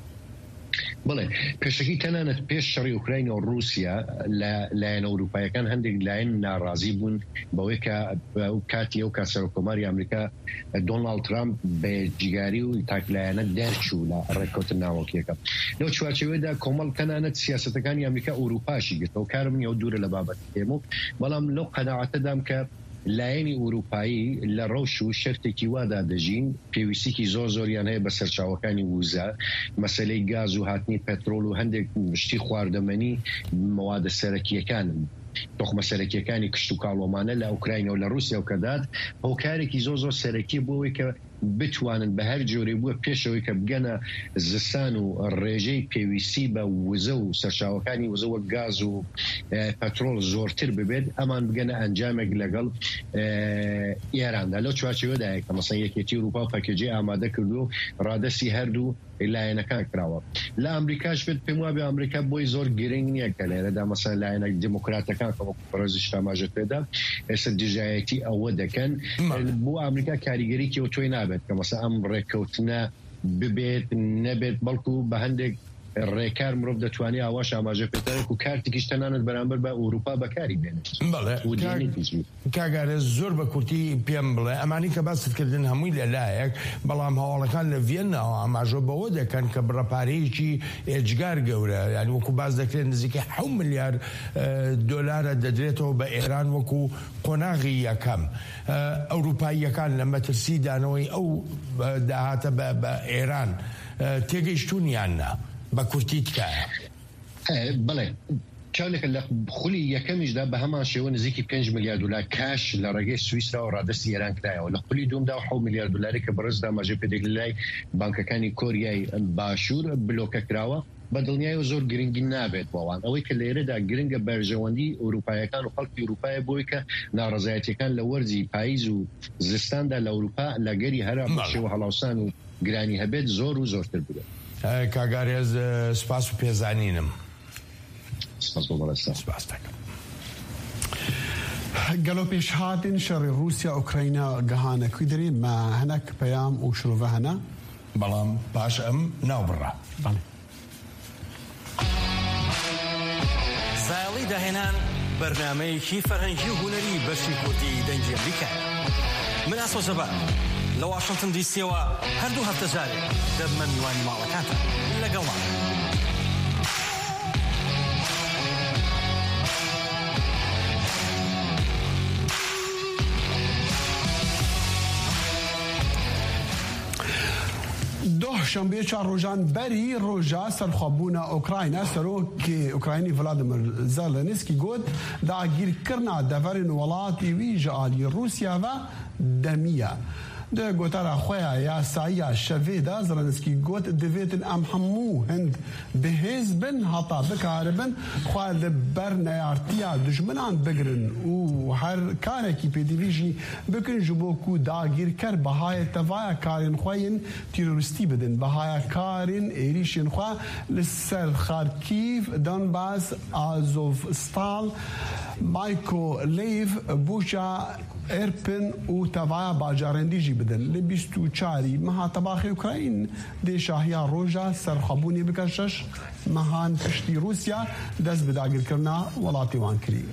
بڵێ پێشەکی تەنانەت پێش شەڕی ئوکراین و رووسیا لایەن ئەوروپایەکان هەندێک لایەن ناڕازی بوون بەوەی کە کاتی ئەو کاسەرۆکۆماری ئەمریکا دۆناڵد ترامپ بە جیگاری و تاکلایەنە دەرچوو لە ڕێککەوتن ناوەکیەکە لەو چوارچێوەیەدا کۆمەڵ تەنانەت سیاسەتەکانی ئەمریکا ئەوروپاشی گرتەوە کارم نیە و دوورە لە بابەت پێم و بەڵام لەو قەناعەتەدام کە لایەنی ئوروپایی لە ڕەوش و شەرتێکی وادا دەژین پێویستێکی زۆریان هەیە بە سەرچاوەکانی وزە مەسەلەی گاز و هاتنی پەترۆل و هەندێک شتی خواردەمەنی موادە سەرەکیەکان تۆخمە سەرەکیەکانی کشت و کاڵۆمانە لە ئوکراینە و لە رووسیا و کەدات هۆکارێکی زۆر سەرەکی بۆەوەی کە بتوانن بە هەر جۆرێ بووە پێشەوەی کە بگەنە زستان و ڕێژەی پێویستی بە وزە و سەرچاوەکانی وزەوە گاز و پەترۆل زۆرتر ببێت ئەمان بگەنە ئەنجامێک لەگەڵ ئێراندا لەو چوارچێوەدایە کە مەسەڵەن یەکێتی ئەوروپا پاکێجی ئامادە کردو و ڕادەسی هەردوو لایەنەکان کراوە لە ئەمریکاش بێت پێم وابێ ئەمریکا بۆی زۆر گرنگ نییە کە لێرەدا مەسەڵەن لایەنە دیموکراتەکان کە ڕێزی شتاماژت پێدا ئێستا دژایەتی ئەوە دەکەن بۆ ئەمریکا کاریگەریکی و تۆی نابێت کە مەسەڵەن ئەم ڕێککەوتنە ببێت نەبێت بەڵکو بە هەندێک ڕێکار مرۆڤ دەتوانێت ئاواش ئاماژە پێدارێک و کارتێکیش تەنانەت بەرامبەر بە ئەوروپا بەکاری بێنێت کاگارێ زۆر بە کورتی پێم بڵێ ئەمانی کە باستکردن هەمووی لەلایەک بەڵام هەواڵەکان لە ڤێنناوە ئاماژە بەوە دەکەن کە بڕەپارەیەکی ئێجگار گەورە ینی وەکو باز دەکرێن نزیکە 7 ملیار دۆلارە دەدرێتەوە بە ئێران وەکو قۆناغی یەکەم ئەوروپاییەکان لە مەترسی دانەوەی ئەو داهاتە بە ئێران تێگەیشتونیان نا بە کورتی تکایە بڵێ چاولێکە لە خولی یەکەمیشدا بە هەمان شێوە نزیکی 5 ملیار دلار کاش لە ڕێگەی سوئیسرا و ڕادستی ئێران کرایەوە لە خولی دومدا 7 ملیار دلاری کە بەڕێزدا ماژە پێدێک لای بانکەکانی کۆریای باشوور بلۆکە کراوە بە دڵنیای و زۆر گرنگی نابێت بۆوان ئەوەی کە لێرەدا گرنگە بەرژەوەندی ئەوروپایەکان و خەڵکی ئەوروپایە بۆی کە ناڕەزایەتیەکان لە وەرزی پاییز و زستاندا لە ئەوروپا لە گەری هەرا بەشێوە هەڵاوسان و گرانی هەبێت زۆر و زۆرتر بێت کاگارێز سپاس و پێزانینم گەلۆ پێشهاتین شەڕی رووسیا ئوکراینە گەهانەکوی دەری مە هەنەک پەیام و شلوڤە هەنا بەڵام پاش ئەم ناوبڕە ساڵی داهێنان بەرنامەیەکی فەرهەنگی و هونەری بەشی کوردی دەنگی ئەمریکا من ئاسۆ زەبان لە واشنگتن دیسیەوە هەردوو هەفتە جارێک دەبمە میوانی ماڵەکانتە لەگەڵمان شەمبێ چوار ڕۆژان بەری ڕۆژە سەرخوابوونە ئۆکراینە سەرۆکی ئوکراینی ڤلادیمیر زەلەنسکی گوت داگیرکردنا دەڤەرین وڵاتی ویژە ئالی رووسیاوە دەمیە دە گۆتارە خۆیان یاساییە شەڤێدا زەلەنسکی گوت دەبێتن ئەم هەموو هەند بەهێز بن هەتا بکاربن خوا لە بەر نەیارتیە دژمنان بگرن و هەر کارێکی پێدیویژی بکن ji بۆ ku dagîrker bihayê tevaya karên xwe yên tîrorîstî bidin bihaya karên êrişên xwe li ser Xarkîv, Donbas, Azovstal مایکو لیو بوشا ارپن و توایا باجارندی جی بدن لبیستو چاری مها طباخی اوکراین دی شاهیا روژا سرخبونی بکشش مهان پشتی روسیا دست بداگیر کرنا ولاتی وان کری.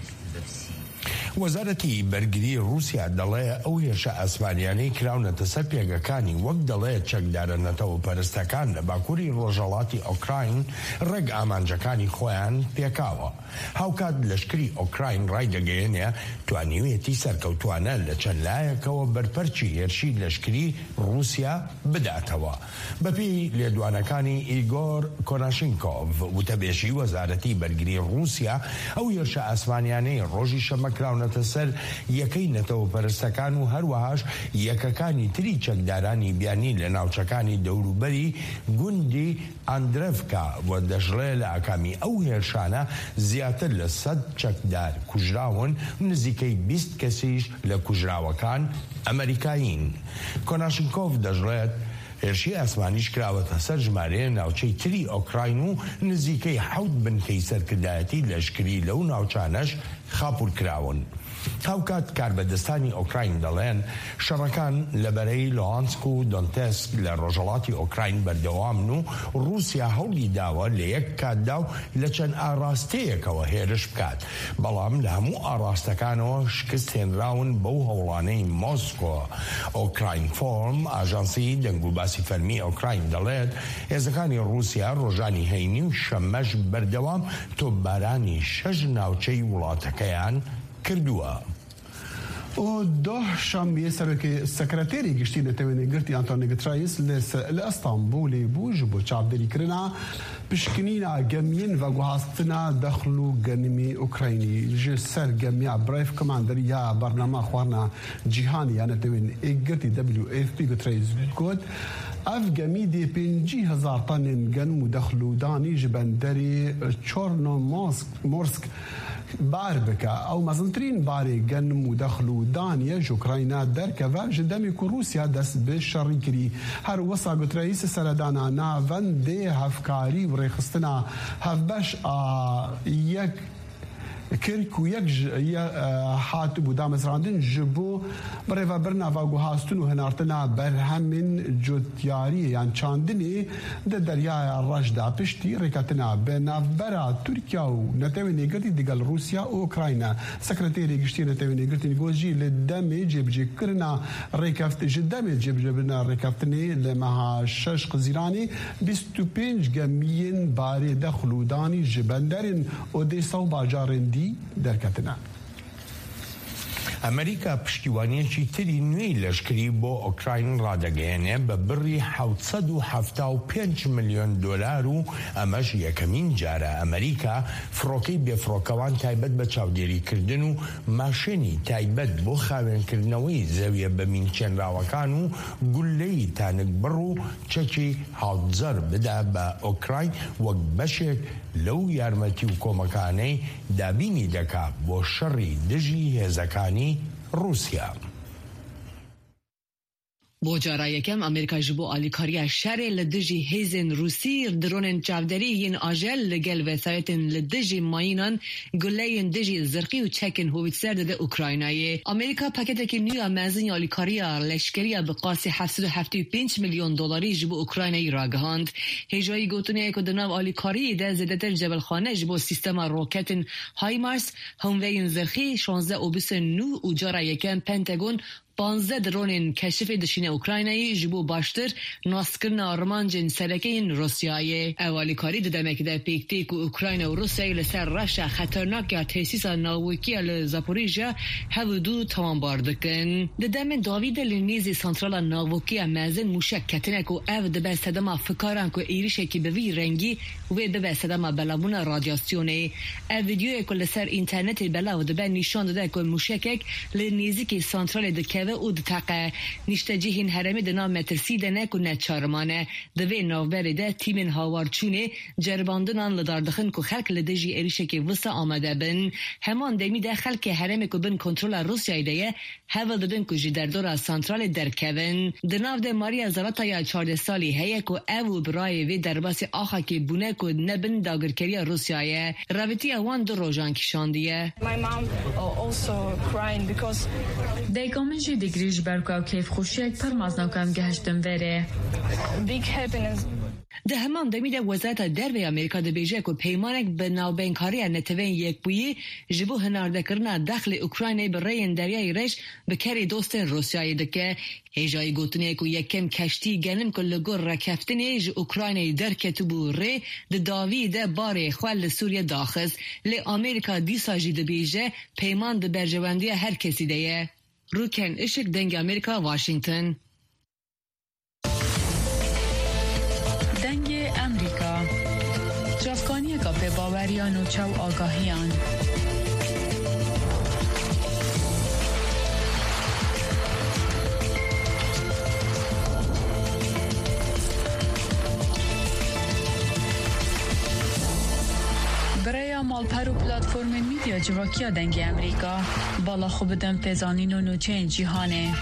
وەزارەتی بەرگری رووسیا دەڵێ ئەو هێرشە ئەسمانیانەی کراونەتە سەر پێگەکانی وەک دەڵێ چەکدارە نەتەوە پەرستەکان لە باکووری ڕۆژهەڵاتی ئۆکراین ڕێگ ئامانجەکانی خۆیان پێکاوە. هاوکات لەشکری ئۆکراین ڕایدەگەیەنێ توانیوێتی سەرکەوتوانە لە چەند لایەکەوە بەرپەرچی هێرشی لەشکری رووسیا بداتەوە. بەپێی لێدوانەکانی ئیگۆر کۆناشینکۆڤ وتەبێژی وەزارەتی بەرگری رووسیا ئەو هێرشە ئاسمانیانەی ڕۆژی شەمە کراونەتە سەر یەکەی نەتەوە پەرستەکان و هەروەهاش یەکەکانی تری چەکدارانی بیانی لە ناوچەکانی دەوروبەری گوندی ئاندرەفکا و دەژڵێ لە ئاکامی ئەو هێرشانە زیاتر لە 100 چەکدار کوژراون نزیکەی 20 کەسیش لە کوژراوەکان ئەمریکایین. کۆناشینکۆڤ دەژڵێت هێرشی ئاسمانیش کراوەتە سەر ژمارەیە ناوچەی تری ئۆکراین و نزیکەی 7 بنکەی سەرکردایەتی لەشکری لەو ناوچانەش خاپور کراون. هاوکات کاربەدەستانی ئۆکراین دەڵێن شەڕەکان لەبەرەی لوهانسک و دۆنتسک لە ڕۆژهەڵاتی ئۆکراین بەردەوامن و رووسیا هەوڵی داوە لە یەک کاتدا و لە چەند ئاراستەیەکەوە هێرش بکات، بەڵام لە هەموو ئاراستەکانەوە شکست هێنراون بەو هەوڵانەی مۆسکۆ. ئۆکراین فۆرم ئاژانسی دەنگ و باسی فەرمی ئۆکراین دەڵێت هێزەکانی رووسیا ڕۆژانی هەینی و شەمەش بەردەوام تۆپبارانی 6 ناوچەی وڵاتەکەیان کردووە. و دو شەمبێ سەکرەتێری گشتی دەتەوێنێ گرتی ئانتۆنی گوتێرس لە ئەستانبوڵێ بوو ji بۆ چاودێریکردنا پشکنینا گەمین و گوهاستنا دەخل و گەنمی ئوکراینی ji سەر گەمیا برایف کماندەریە بەرنامە خواردنا جیهانی یان دەتەوێن ئێگرتی WFP گوتێرس گوت ئەف گەمی دێ 50,000 تەنên گەنم و دەخل و دانی ji بەندەرێ چۆرنۆمۆرسک بار بکە ئەو مەزنترین بارێ گەنم و دەخل و دانیە ji ئوکراینا دەرکەوە ji demê ku رووسیا dest bi şerî kirî. Her wisa gotreîs seredana navendê hevkarî û rêxistina hevbeş a yek kirk û yek hatibû damezrandin ji bo birêvebirina veguhastin û hinartina berhemên cotyariyê yan çandinê di deryaya reş de piştî rêketina bi navbera Tirkiya û netewên nêgirtî digel Rûsya û Ukrayna. Sekreterê giştî netewên nêgirtî got jî li demê cêbicêkirina rêkeftin ji demê cêbicêkirina rêkeftinê li meha 6 Xizîranê 25 gemiyên barê dexl û danî ji benderên Odêsa û bajarên dî دەرکەتنە. ئەمریکا پشتیوانیەکی تری نوێی لەشکری بۆ ئۆکراین ڕادەگەیەنێ بە بڕی 775 ملیۆن دۆلار و ئەمەش یەکەمین جارە ئەمریکا فڕۆکەی بێفڕۆکەوان تایبەت بە چاودێریکردن و ماشێنی تایبەت بۆ خاوێنکردنەوەی زەویە بە مینچێنراوەکان و گولەی تانک بڕ و چەکی هاڵبجەر بدا بە ئۆکراین وەک بەشێک لەو یارمەتی و کۆمەکانەی دابینی دەکا بۆ شەڕی دژی هێزەکانی رووسیا. بۆ جارا یەکەم ئەمریکا ji bo alîkariya şerê li dijî hêzên Rûsî dronên çavderî yên ajel li gel vesayetên li dijî mayînan guleyên dijî zirqî û çekên howîtser dide Ukraynayê. Amerîka paketekî nû ya mezin ya alîkariya leşkeriya bi qasî 775 milyon dolarî ji bo Ukraynayê ragihand. Hêjayî gotinê ku di nav alîkariyê de zêdetir cebelxane ji bo sîstema roketên HIMARS hemveyên zirqî 16 obusên nû û cara yekem Pentagon 15 dronên keşifê dişîne Ukraynayê ji bo baştir naskirina armancên serekeyên Rusyayê. Ev alîkarî di demekî de pêk tê ku Ukrayna û Rusyayê li ser reşa xeternak ya tesîsa navwekiya li Zaporîjya hev û du tamambar dikin. Di demên dawî de li nêzê santrala navwekiya mezin mûşek ketine ku ev dibe sedema fikaran ku êrişekî bi vî rengî wê dibe sedema belavbûna radyasyonê. Ev videoyê ku li ser înternetê belav dibe nîşan dide ku mûşekek li nêzîkî santralê dikeve دو او دتاقه نیشتجیهین هرمی دنا مترسی دنه کنه چارمانه دوی نوبری ده تیمن هاوارچونه جرباندنان لداردخن کو خلق لدجی ایریشه که وسا آمده بن همان دمی ده خلق هرمی کو بن کنترل روسیای ده هوا دبن کو جی در دورا سانترال درکون دناو ده ماریا زلاتایا 14 سالی هیا کو او برای وی درباس آخا که بونه کو نبن داگرکری روسیای راوتی اوان دو روزان کشاندیه. My mom also crying because دیگامنجی دیگریش برکاو کیف خوشیک پرمازناو کم گهشتم وره. Big happiness. ده همان دمی ده وزارت دربی امریکا ده بیجه که پیمانک به ناوبینکاری نتوین یک بویی جبو هنارده کرنا داخل اوکراینی برای دریای رش بکری دوست روسیایی دکه هجای گوتنه که یکم کشتی گنم که لگور رکفتنه ج اوکراینی در کتبو ری ده داوی ده باره خوال سوریه داخز لی امریکا دیساجی ده بیجه پیمان ده برجواندی هر کسی ده روکن اشک دنگ امریکا واشنگتن. دنگ امریکا جافکانی کا به باوریان و چو آگاهیان برای مالپر و پلاتفورم میدیا جواکیا دنگ امریکا بالا خوب دم پزانین و نوچه جیهانه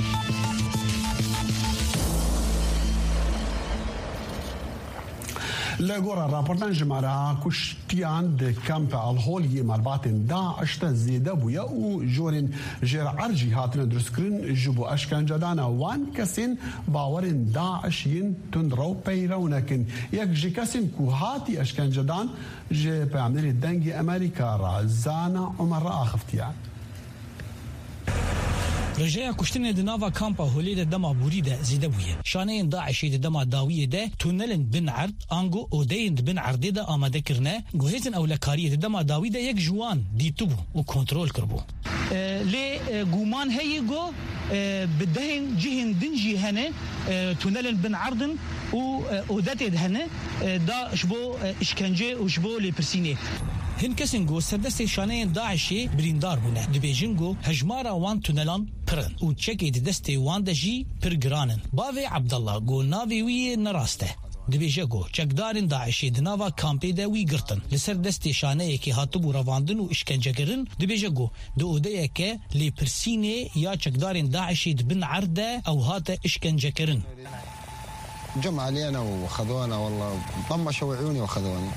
لگورا راپورتان جمارا کشتیان ده کمپ الهولی مالباتن داعش تزیده بویا و جورین جر عرجی هاتن درسکرین جبو اشکنجدانا وان کسین باورین داعش ین تندرو پیرونکن یک جی کسین کو هاتی اشکنجدان جه پیامدر دنگ امریکا را زانا عمر را آخفتیان رجاء کشتن دناوا کامپا هولی ده دما بوری ده زیده بویه شانه داعشی ده دما داویه ده تونلن بن عرد آنگو اودین بن عرده ده آماده کرنه گوهیزن اولکاریه ده دما داوی ده یک جوان دیتو بو و کنترول کربو لی گومان هی گو بدهن جهن دنجی هنه تونلن بن عردن و اودت هنه دا شبو اشکنجه و شبو لپرسینه هن کسنگو سردست شانه داعشی بریندار بونه دبیجنگو هجمارا وان تونلان پرن و چکی دسته وان دجی پرگرانن باوی عبدالله گو ناوی وی نراسته دبیجه گو چکدارن داعشی دناوا کامپی ده وی گرتن لسر دسته شانه یکی هاتبو رواندن و اشکنجه گرن دبیجه گو دو اوده یکی لی پرسینه یا چکدارن داعشی دبن عرده او هات اشکنجه کرن جمع علينا وخذونا والله طمشوا عيوني وخذوني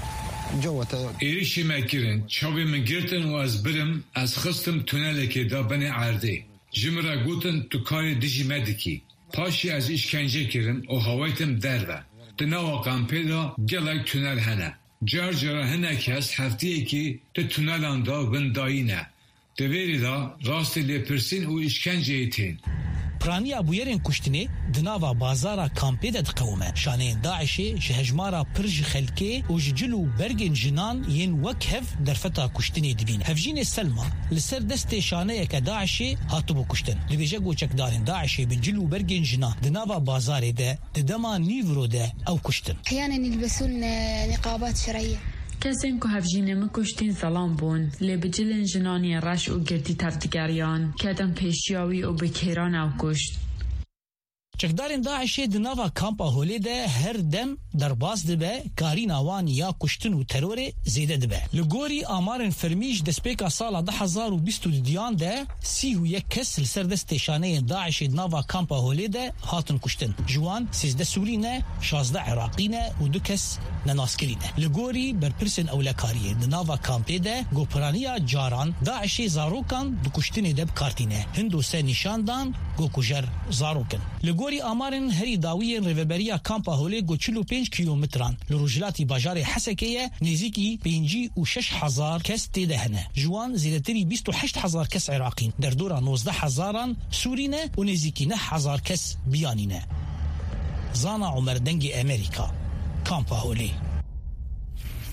ایریشی مکرن چاوی من گرتن و از برم از خستم تونل که دا بن عرده جمرا گوتن تو کار دیجی مدکی پاشی از اشکنجه کرم و هوایتم درده دناوا کامپیدا گلای تونل هنه جار هنه کس هفتیه که تو تونل اندا بندایینه دویری دا راست لپرسین و اشکنجه ایتین پرانی ابویرین کشتنی دناوا بازارا کامپی ده دقومه شانه داعشی جهجمارا پرج خلکی و جلو برگن جنان ین وکهف در فتا کشتنی دبین هفجین سلما لسر دست شانه یک داعشی هاتبو کشتن دبیجه گوچک دارن داعشی بن جلو برگن جنان دناوا بازار ده دما نیورو ده او کشتن احيانا يلبسون نقابات شرعيه کسین که هفجین مکشتین سلام بون لبجلن جنانی رش و گردی تردگریان کدن پیشیاوی و بکیران او کشت چکدارن داعشی دناوا کامپا هولی ده هر دم در باز دبه کاری ناوان یا کشتن و ترور زیده دبه لگوری آمارن فرمیج دسپیکا سالا 2020 دیان ده 31 کس لسر دست شانه داعشی دناوا کامپا هولی ده هاتن کشتن جوان 13 سورینه 16 عراقینه و 2 کس نناسکرینه لگوری برپرسن اولکاریه دناوا کامپی ده گوپرانیا جاران داعشی زاروکان دو کشتن ده بکارتینه هندو سه نشاندان گو کجر زاروکن گوری آمارن هری داوی ریوبریا کامپا هولی گو 45 کیلومتران لروجلاتی باجار حسکیه نزیکی 5,000 کس تیدهنه جوان زیدتری 28,000 کس عراقین در دورا 19,000 سورینه و نزیکی 9,000 کس بیانینه زانا عمر دنگ امریکا کامپا هولی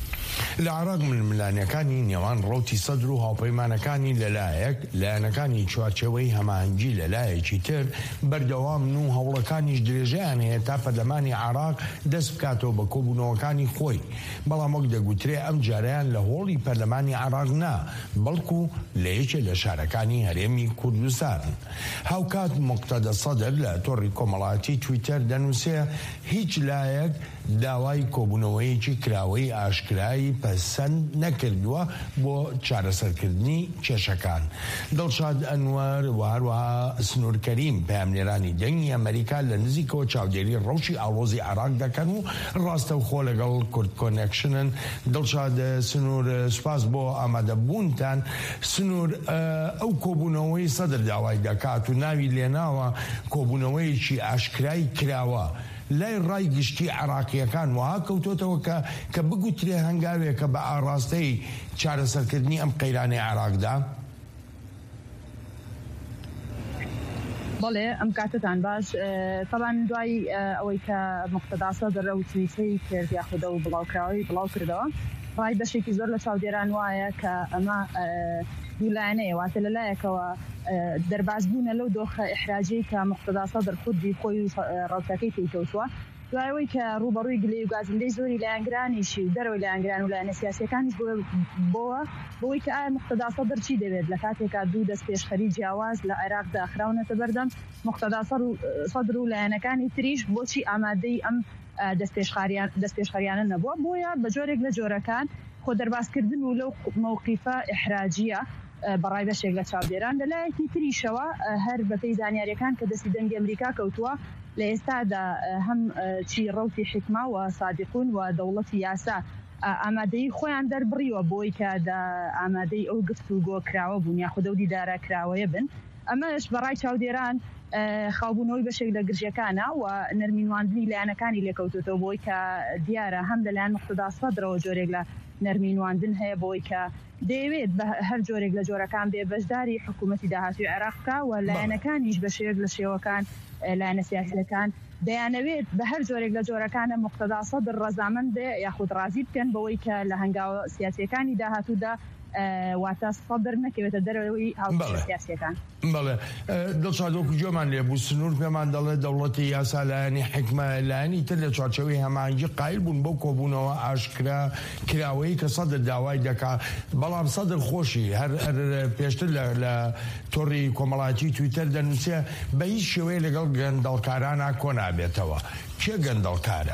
لە عراق ململانیەکانی نێوان ڕۆتی سەدر و هاوپەیمانەکانی لەلایەک لایەنەکانی چوارچێوەی هەماهەنگی لەلایەکی تر بەردەوام و هەوڵەکانیش درێژەیان هەیە تا پەرلەمانی عراق دەست بکاتەوە بە کۆبوونەوەکانی خۆی بەڵام وەک دەگوترێ ئەم جاریان لە هۆڵی پەرلەمانی عراق نا بەڵکو لە یەکێ لە شارەکانی هەرێمی کوردستان. هاوکات مقتەدە سەدر لە تۆڕی کۆمەڵایەتی تویتەر دەنووسێ هیچ لایەک داوای کۆبوونەوەیەکی کراوەی ئاشکرایی پەسەند نەکردووە بۆ چارەسەرکردنی کێشەکان. دڵشاد ئەنوەر و هەروەها سنوورکەریم پامنێرانی دەنگی ئەمریکا لە نزیکەوە چاودێری ڕەوشی ئاڵۆزی عراق دەکەن و ڕاستەوخۆ لەگەڵ کورد کۆنێکشنن. دڵشاد سنوور سوپاس بۆ ئامادەبوونتان. سنوور ئەو کۆبوونەوەی سەدر داوای دەکات و ناوی لێناوە کۆبوونەوەیەکی ئاشکرایی کراوە لای ڕای گشتی عراقیەکان وها کەوتۆتەوە کە بگوترێ هەنگاوێکە بە ئاڕاستەی چارەسەرکردنی ئەم قەیرانی عراقدا. بەڵێ ئەم کاتتان باش تەبان دوای ئەوەی کە مقتەدا سەدر و تویتەی کرد یاخودە و بڵاوکراوی بڵاو کردەوە ڕای بەشێکی زۆر لە چاودێران وایە کە ئەمە دوولایەنەیە واتە لەلایەکەوە دەربازبوونە لەو دۆخە ئیحراجی کە مقتەدا سەدر خودی خۆی و ڕاوچەکەی پێیکەوتووە دوایەوەی کە ڕوبەڕووی گلێ و گازندەی زۆری لایەنگرانیشی و دەرەوەی لایەنگران و لایەنە سیاسیەکانیش بۆەوەی کە ئایا مقتەدا سەدر چی دەوێت لە کاتێکا دوو دەست پێشخەری جیاواز لە عێراقدا خراونەتە بەردەم مقتەدا سەدر و لایەنەکانی تریش بۆچی ئامادەی ئەم دەستپێشخەریانە نەبووە بۆیە بە جۆرێک لە جۆرەکان خۆ دەربازکردن و لەو مووقیفە ئیحراجیە بەڕای بەشێک لە چاودێران لەلایەکی تریشەوە هەر بەپێی زانیاریەکان کە دەستی دەنگی ئەمریکا کەوتووە لە ئێستادا هەم چیرڕەوتی حکما و سادقون و دەوڵەتی یاسا ئامادەی خۆیان دەربڕیوە بۆی کە ئامادەی ئەو گفتوگۆ کراوە بوون یاخودە و دیدارە کراوەیە بن ئەمەش بەڕای چاودێران خاوبوونەوەی بەشێک لە گرژەکانە و نەرمینواندنی لایەنەکانی لێکەوتوتەوە بۆی کە دیارە هەم لەلایەن مقتەدا سەدرەوە جۆرێک لە نەرمینواندن هەیە بۆی کە دەیەوێت بە هەر جۆرێک لە جۆرەکان بێ بەشداری حکوومەتی داهاتوی عێراق بکە و لایەنەکانیش بەشێک لە شێوەکان لایەنە سیاسیەکان دەیانەوێت بە هەر جۆرێک لە جۆرەکانە مقتەدا سەدر ڕەزامەند بێ یاخود ڕازی بکەن بەوەی کە لە هەنگاوە سیاسیەکانی داهاتوودا واتە سەدر نەکەوێتە دەرەوەی هاوڕێی سیاسیەکان. بەڵێ دڵشادۆکو جۆمان لێبوو سنوور پێمان دەڵێ دەوڵەتی یاسا لایەنی حکمە لایەنی تر لە چوارچەوەی هەماهەنگی قایل بوون بۆ کۆبوونەوە ئاشکرا کراوەیە کە سەدر داوای دەکات بەڵام سەدر خۆشی هەر پێشتر لە تۆڕی کۆمەڵایەتی تویتەر دەنووسێ بە هیچ شێوەیە لەگەڵ گەندەڵکارانە کۆ نابێتەوە. کێ گەندەڵکارە؟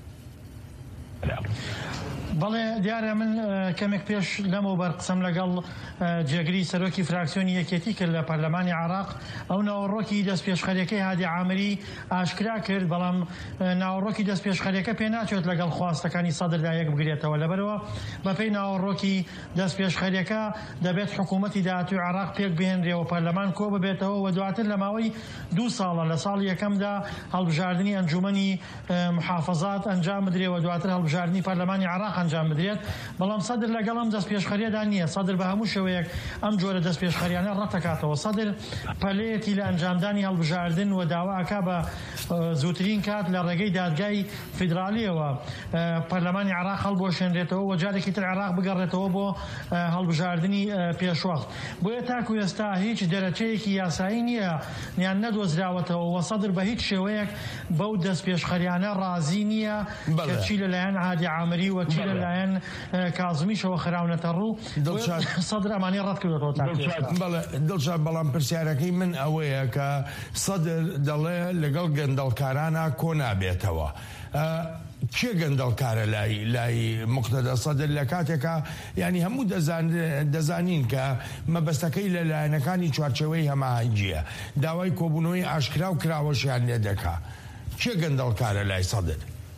بەڵێ دیارە من کەمێک پێش لەمەوە بەرقسەم لەگەڵ جێگری سەرۆکی فراکسیۆنی یەکێتی کرد لە پەرلەمانی عراق ئەو ناوەڕۆکی دەستپێشخەریەکەی هادی عامری ئاشکرا کرد بەڵام ناوەڕۆکی دەستپێشخەریەکە پێ ناچێت لەگەڵ خواستەکانی سەدردا یەک بگرێتەوە لەبەرەوە بەپێی ناوەڕۆکی دەستپێشخەریەکە دەبێت حکوومەتی داهاتووی عراق پێک بهێنرێەوە پەرلەمان کۆ ببێتەوە و دواتر لە ماوەی 2 ساڵە لە ساڵی یەکەمدا هەڵبژاردننی ئەنجومەنی محافظات ئەنجام بدرێ و دواتر هەڵبژاردننی پەرلەمانی عراق ئەنجام بدرێت بەڵام سەدر لەگەڵ ئەم دەستپێشخەریەدا نییە. سەدر بە هەموو شێوەیەک ئەم جۆرە دەستپێشخەریانە ڕەتەکاتەوە. سەدر پەلەیەکی لە ئەنجامدانی هەڵبژاردن و داواکە بە زووترین کات لە ڕێگەی دادگای فیدراالیەوە پەرلەمانی عراق هەڵبۆشێنرێتەوە و جارێکی تر عراق بگەڕێتەوە بۆ هەڵبژاردننی پێشوەخت. بۆیە تاکو ئێستا هیچ دەرەچەیەکی یاسایی نییە نیان نەدۆزراوەتەوە و سەدر بە هیچ شێوەیەک بەو دەستپێشخەریانە ڕازی نییە کە چی لەلایەن هادی عامری و چی لەلایەن کازمیشەوە خراونەتە ڕوو سەدر ئەمانی ڕەت کردەوە. دڵشاد بەڵام پرسیارەکەی من ئەوەیە کە سەدر دەڵێ لەگەڵ گەندەڵکارانە کۆ نابێتەوە. کێ گەندەڵکارە لای مقتەدا سەدر لە کاتێکە ینی هەموو دەزانین کە مەبەستەکەی لە لایەنەکانی چوارچەوەی هەماهەنگیە داوای کۆبوونەوەی ئاشکرا و کراوەشیان لێ دەکا. کێ گەندەڵکارە لای سەدر؟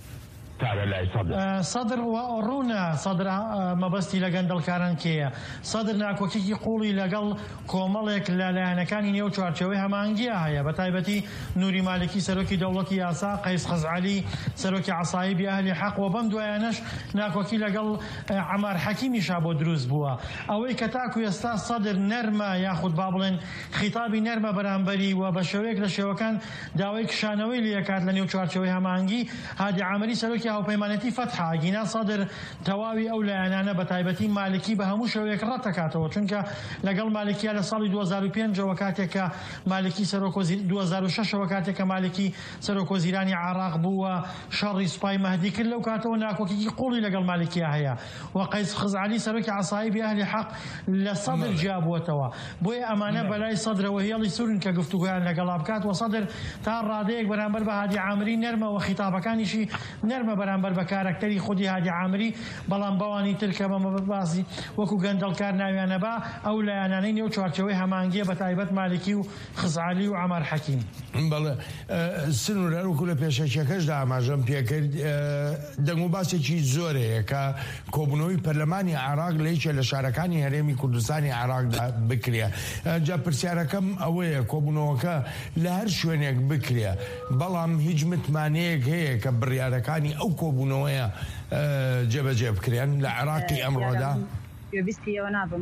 سەدر ڕوونە سەدر مەبەستی لە گەندەڵکاران کێیە. سەدر ناکۆکێکی قوڵی لەگەڵ کۆمەڵێک لە لایەنەکانی نێو چوارچەوەی هەماهەنگیە هەیە بە تایبەتی نوری مالکی سەرۆکی دەوڵەتی یاسا قەیس خەزعەلی سەرۆکی عەسایبی ئەهلی حەق و بەم دوایانەش ناکۆکی لەگەڵ عەمار حەکیمیشا بۆ دروست بووە. ئەوەی کە تاکو ئێستا سەدر نەرمە یاخود با بڵێن خیتابی نەرمە بەرامبەری و بە شێوەیەک لە شێوەکان داوای کشانەوەی لێکات لە نێو چوارچەوەی هەماهەنگی هادی عامری سەرۆکی سەرۆکی هاوپەیمانەتی فتح ئاگینا سەدر تەواوی ئەو لایەنانە بە تایبەتی مالکی بە هەموو شێوەیەک ڕەتەکاتەوە چونکە لەگەڵ مالکیە لە ساڵی 2005ەوە کاتێککە مالکی 2006ەوە کاتێککە مالکی سەرۆکۆزیرانی عراق بووە شەڕی سوپای مەهدی کرد لەو کاتەوە ناکۆکێکی قوڵی لەگەڵ مالکیە هەیە و قەیس خزعەلی سەرۆکی عەسایبی ئەهلی حەق لە سەدر جیابووەتەوە بۆیە ئەمانە بەلای سەدرەوە هێڵی سورن کە گفتوگویان لەگەڵا بکات و سەدر تا ڕادەیەک بەرامبەر بە هادی عامری نەرمە و خیتابەکانیشی نەرمە بەرامبەر بە کارکتەری خودی هادی عامری بەڵام بەوانی ترکە بەمە باسی وەکو گەندەڵکار ناویانە بە ئەو لایەنانەی نێو چوارچەوەی هەمانگیە بە تایبەت مالکی و خزعەلی و عەمەر حەکیم. بەڵێ سنوور هەروکو لە پێشەکیەکەشدا ئاماژەم پێکرد دەنگ و باسێکی زۆرەیە کە کۆبوونەوەی پەرلەمانی عراق لە یەکێ لە شارەکانی هەرێمی کوردستانی عراقدا بکرێ. جا پرسیارەکەم ئەوەیە کۆبوونەوەکە لە هەر شوێنێک بکرێ بەڵام هیچ متمانەیەک هەیە کە بڕیارەکانی ئەو کۆبوونەوەیە جێبەجێ بکرێن لە عراقی ئەمڕۆدا؟ پێویستیەوە نابم.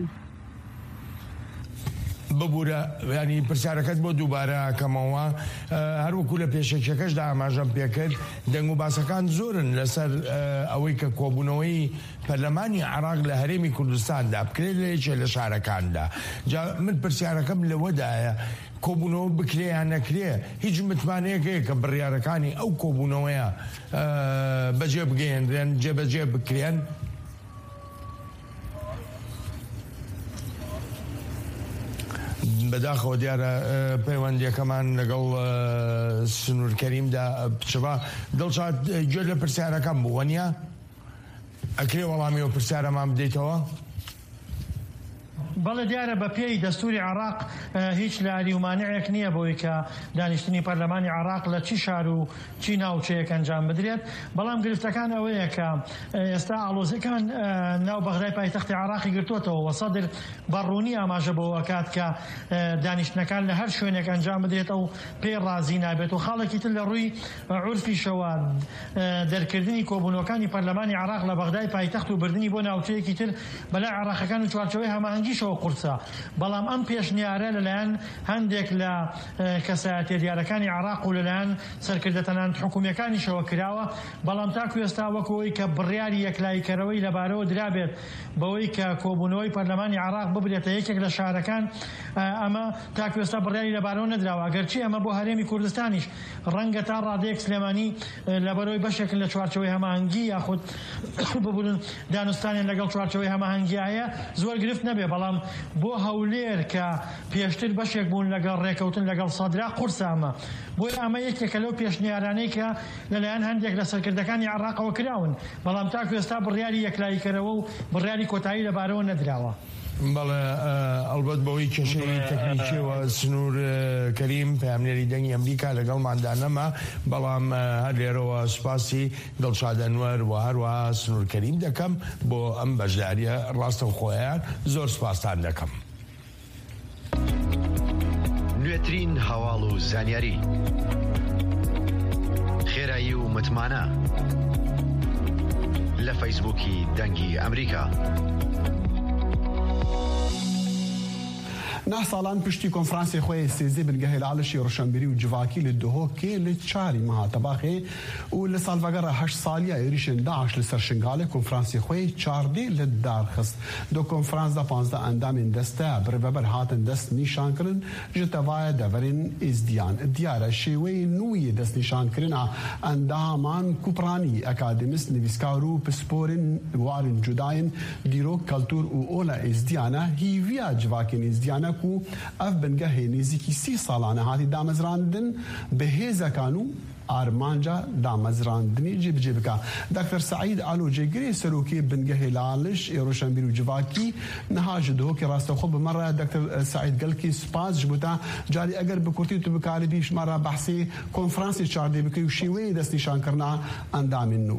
ببوورە ینی پرسیارەکەت بۆ دووبارە کەمەوە هەروەکو لە پێشەکیەکەشدا ئاماژەم پێکرد دەنگ و باسەکان زۆرن لەسەر ئەوەی کە کۆبوونەوەی پەرلەمانی عراق لە هەرێمی کوردستاندا بکرێت لە یەکێ لە شارەکاندا. جا من پرسیارەکەم لەوەدایە کۆبوونەوە بکرێ یان نەکرێ هیچ متمانەیەک هەیە کە بڕیارەکانی ئەو کۆبوونەوەیە بەجێ بگەێنرێن جێبەجێ بکرێن؟ بەداخەوە دیارە پەیوەندیەکەمان لەگەڵ سنوور کەریمدا بچەوە دڵشاد گوێ لە پرسیارەکەم بووە نیە؟ ئەکرێ وەڵامی و پرسیارەمان بدەیتەوە؟ بەڵێ دیارە بە پێی دەستوری عراق هیچ لاری و مانعێک نییە بۆی کە دانیشتنی پەرلەمانی عراق لە چی شار و چی ناوچەیەک ئەنجام بدرێت بەڵام گرفتەکان ئەوەیە کە ئێستا ئاڵۆزەکان ناو بەغدای پایتەختی عراقی گرتووەتەوە و سەدر بەڕوونی ئاماژە بۆ ئەکات کە دانیشتنەکان لە هەر شوێنێک ئەنجام بدرێت ئەو پێی ڕازی نابێت و خاڵێکی تر لە ڕووی عورفیشەوە دەرکردنی کۆبوونەوەکانی پەرلەمانی عراق لە بەغدای پایتەخت و بردننی بۆ ناوچەیەکی تر بەلای عراقەکان و چوارچەوەی هەماهەنگیشەوە قورسە بەڵام ئەم پێشنیارە لەلایەن هەندێک لە کەسایەتیە دیارەکانی عراق و لەلایەن سەرکردە تەنانەت حکوومیەکانیشەوە کراوە بەڵام تاکو ئێستا وەکەوەی کە بڕیاری یەکلایکەرەوەی لەبارەوە درابێت بەوەی کە کۆبوونەوەی پەرلەمانی عراق ببرێتە یەکێک لە شارەکان ئەمە تاکو ئێستا بڕیاری لەبارەوە نەدراوە گەرچی ئەمە بۆ هەرێمی کوردستانیش ڕەنگە تا ڕادەیەک سلێمانی لەبەرەوەی بەشێکن لە چوارچەوەی هەماهەنگی یاخود ببوون دانوستانیان لەگەڵ چوارچەوەی هەماهەنگی هەیە زۆر گرفت نەبێ بەڵام بۆ هەولێر کە پێشتر بەشێک بوون لەگەڵ ڕێکەوتن لەگەڵ سەدرا قورسامە بۆی ئەمە یەکێکە لەو پێشنیارانەی کە لەلایەن هەندێک لە سەرکردەکانی عراقەوە کراون بەڵام تاکو ئێستا بڕیاری یەکلایکەرەوە و بڕیاری کۆتایی لەبارەوە نەدراوە. بەڵێ ئەلبەت بەوەی کێشەی تەکنیکیەوە سنوور کەریم پەیامنێری دەنگی ئەمریکا لەگەڵماندا نەما بەڵام هەر لێرەوە سوپاسی دڵشاد ئەنوەر و هەروەها سنوور کەریم دەکەم بۆ ئەم بەشداریە ڕاستە خۆیان زۆر سوپاسان دەکەم. نوێترین هەواڵ و زانیاری خێرایی و متمانە لە فەیسبووکی دەنگی ئەمریکا. نه سالان پشتی کنفرانسی خوی سیزی بنگه لالشی روشنبری و جواکی لدهو که لچاری ماه تباخی و لسالوگر 8 سالی ایریشن داعش لسر شنگال کنفرانسی خوی 14 لدار خست دو کنفرانس دا 15 اندام دسته بر هاتن دست نشان کرن جتوای دورین ازدیان دیاره شیوی نوی دست نشان کرن اندامان کوپرانی اکادمیست نویسکارو پسپورن وارن جداین دیرو کلتور و اولا ازدیانه هیویا جواکین ازدیانه کو اف بنگه نزیکی 30 سالانه هاتی دامزراندن به هزکانو آرمانجا دامزراندنی جیب کا دکتر سعید آلو جگری سروکی بنگه لالش روشنبیر و جواکی نهاج دو که راست خوب مره دکتر سعید گل کی سپاس جبوتا جاری اگر بکورتی تو بکاری دیش مره بحثی کنفرانسی چارده بکی و شیوه دست نشان کرنا اندامینو.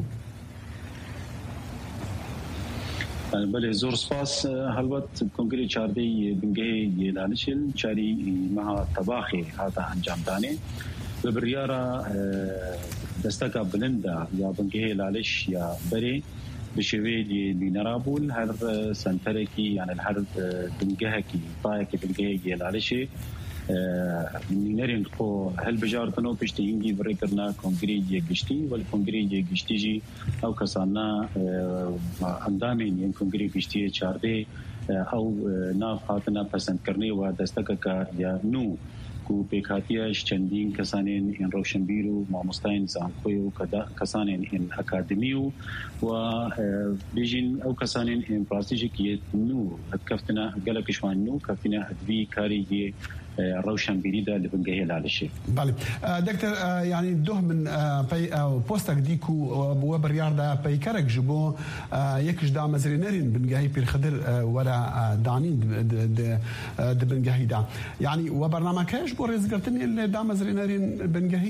بله زور سپاس هلوت کنگری چارده بنگه لالشل چاری مها تباخی هاتا انجام دانه ببریارا دستکا بلندا یا بنگه لالش یا بری بشوی دی نرابول هر سنترکی یعنی هر بنگه کی طایک بنگه لالشی نرين خو هل بجارتنو بشتينجي بريكرنا كونغري يجشتي والكونغري يجشتي او كسانا اندامين ين كونغري بشتي چارده او ناف هاتنا پسند کرنے و دستکا یا نو کو پیکاتیاش چندین کسانین این روشنبیرو مامستاین زانخوی و کسانین این اکادمیو و بیجین او کسانین این پلاستیجی نو کفتنا گلکشوان نو کفتنا ادوی کاری روشن بريده لبنجيه لالشي. بالي دكتور يعني ده من بوستك ديكو وبرياردا بيكرك جبو يكش دا مزرينرين بنجاهي بيرخدر ولا دانين بنجاهي دا يعني وبرنامجكش بو رزقتني اللي دا مزرينرين بنجاهي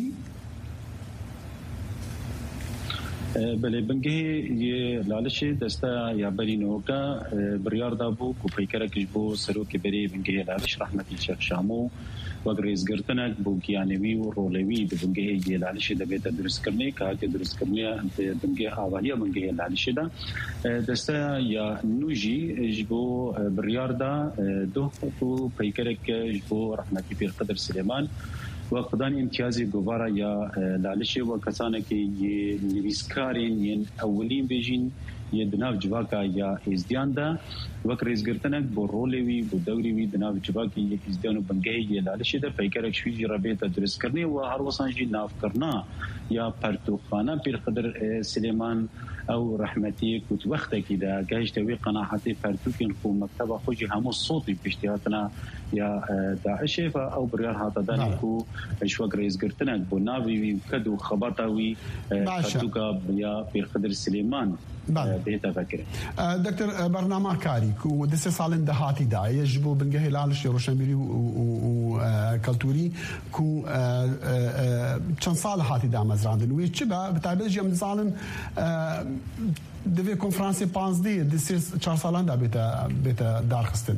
بله بنگه لالشه دستا یا برینوکا بریاردا بو کو پیکرکش بو سروک بری بنگه لالش رحمتی شیخ شامو وگریز گرتنک بو گیانوی و رولوی د بنگه لالش د بیت درس کرنے کا ته درس کرنے انت بنگه حوالیه بنگه لالش دا دستا یا نوجی جبو بریاردا دو کو پیکرک جبو رحمتی پیر قدر سلیمان وقدان امتیازی گوارا یا لالشه و کسانه که یه نویسکارین یه اولین بیجین یه دناو جواکا یا ازدیان دا وک ریزگرتنک بو رولوی بو دوریوی دناو جواکی یه ازدیانو بنگه یه لالشه دا پیکرک شویجی رابطه درست کرنه و هر وسانجی ناف کرنا یا پرتوخانه پیر قدر سلیمان او رحمتي كنت وقتها كده جايش توي قناعتي فرتوكين خو مكتبه خوجي همو صوتي باشتهاتنا يا داعش او بريار هذا دانكو شوق رئيس قرتنا بونافي كدو خبطاوي فرتوكا يا بيرقدر سليمان بيتا فكر دكتور برنامج كاري كو دسه سالن دهاتي دا يجبو بنجه لالش روشنبيري وكالتوري كو كان صالحاتي دا مزراندن ويتشبا بتعبير جيم زالن دوی کنفرانسی 15 دسیر 4 سالان دا بیتا دارخستن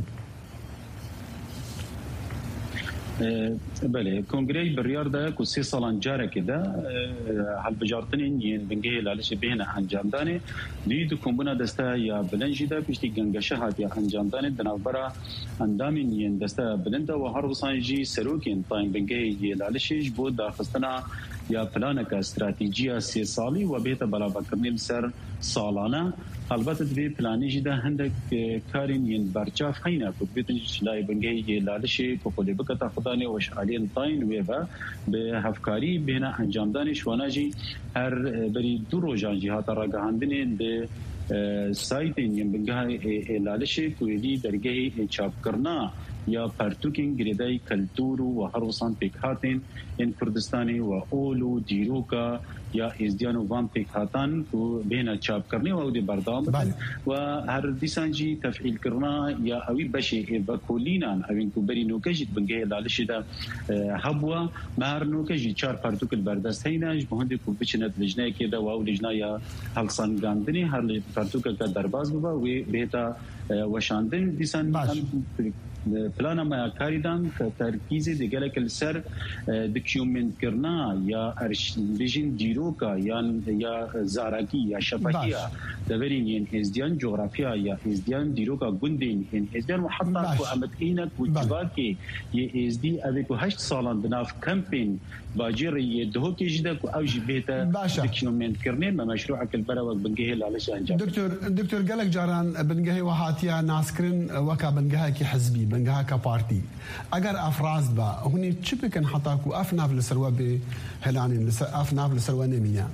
بله کنگره بریار ده که 3 سالان جاره که ده حال بجارتنین ین بنگه لالش بهنه انجام دانه دید کمبونا دسته یا بلنجی ده پشتی گنگشه هات یا انجام دانه دنابرا اندامین ین دسته بلنده و هر وسانجی سروکین تاین بنگه لالشش بود دارخستنا یا پلانک استراتیجی 3 سالی و بهت برابر کردن سر سالانه البته دوی پلانی جدا هندک کارین ین برچاف خینا کو بیتن شلای بنگه لالشی کو خودی بکتا خدانی و شالین تاین و به هفکاری بهنا انجام دان شواناجی هر بری دو روزان جهات را گهاندن به سایت ین بنگه لالشی کو دی درگه چاپ کرنا یا پرتوکین گریدای کلتور و هر وسان پیکاتین این کردستانی و اولو دیروکا یا ازدیانو وان پیکاتان کو بهنا چاپ کرنے و دی بردام و هر دیسانجی تفعیل کرنا یا اوی بشی بکولینان اوین کو بری نوکجی بنگه لالش دا حبوا مهر نوکجی 4 پرتوک البردست هیناج بهند کو بچنت لجنه کی دا و لجنه یا حلقان گاندنی هر پرتوک کا درباز بوا و بهتا وشاندن دیسان پلانا ما کاریدان که ترکیز دیگر کل سر دکیومنت کرنا یا ارشیویژن دیروکا یا زاراکی یا شبکیه دورین این ازدیان جغرافیا یا ازدیان دیروکا گندین این ازدیان محطات و امتینک و جواکی یه ازدی اویکو 8 سالان بناف کمپین باجر یه دهو کشیده که اوجی بیتا دکیومنت کرنه ما مشروع کل برا وقت بنگه لالش انجام دکتور گلک جاران بنگه و هاتیا ناسکرین وکا بنگه کی حزبی بنگه کا پارتی اگر افراز با هنی چی بکن حتا کو افناف لسروا به هلانین افناف لسروا نمیه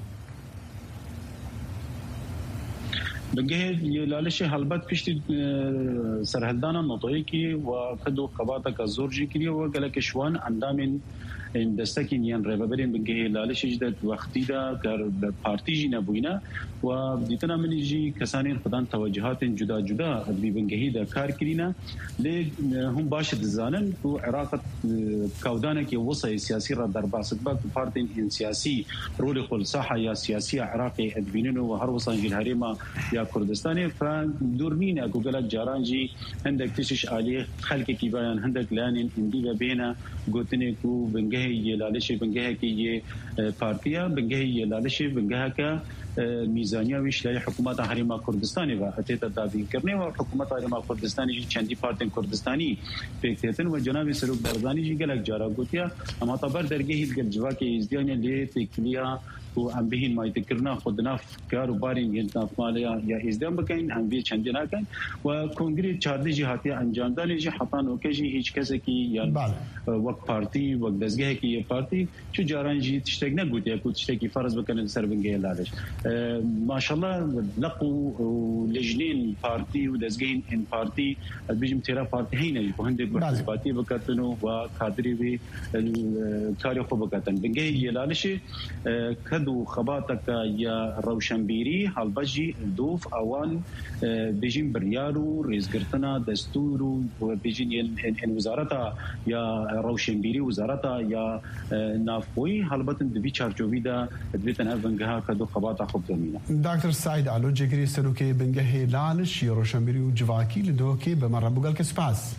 بنگه لالش حلبت پشتی سرحدانا نطوی کی و کدو قباتا کا زورجی کی و گلک شوان اندامین این دستکین یان رهبرین بنگه لالش جدت وقتی دا کار پارتی جی نبوینا و دیتنا منیجی کسانین خدان توجهات جدا جدا ادبی بنگهی دا کار کرینا لی هم باشد زانن کو عراق کودانه کی وصای سیاسی را در باسط با پارتین این سیاسی رول خل صحه یا سیاسی عراقی ادبینن و هر وسان جل هریما یا کردستان فدورنین اكو گلک جارانجی هندک تشش علی خلق کی بیان هندک لانین اندی بینه گوتنه کو بنگه بنجهي لالشي بنجهي كي بارتيا بنجهي لالشي بنجهي ك ميزانية ويش لا حكومات حريمة كردستاني وحتى تدابين كرني وحكومات حريمة كردستاني جي چندی پارتن كردستاني فكرتن وجناب سروق برزاني جي قالك جارا قوتيا اما طبعا درجه الجوا كي ازديان اللي تكليا وعم بهين ما يذكرنا خدنا كار وبارين ينتنا ماليا يا ازديان بكين عم بي چندنا كان وكونغري چارد جهاتي انجام داني جي حطان اوكي هيچ كسه كي يعني وقت بارتي وقت دزگه كي بارتي شو جاران جي تشتغنا قوتيا كنت تشتكي فرض بكن سر بنگه لارش ما شاء الله لقوا لجنين بارتي ودزگين ان بارتي بيجم تيرا بارتي هينا وهندك بارتي بكتنو وكادري بي تاريخ بكتن بنگه يلالشي كدو خباتك يا روشنبيري هالبجي دوف اوان بيجين بريارو ريزقرتنا دستورو وبيجين ان وزارتها يا روشنبيري وزارتها يا نافوي هالبتن دبي چارچوبي دا دبيتن افنگها كدو خباتا خب زمينه دكتور سعيد علو جگري سروكي بنگه لانش يا روشنبيري وجواكي لدوكي بمره بوغل كسباس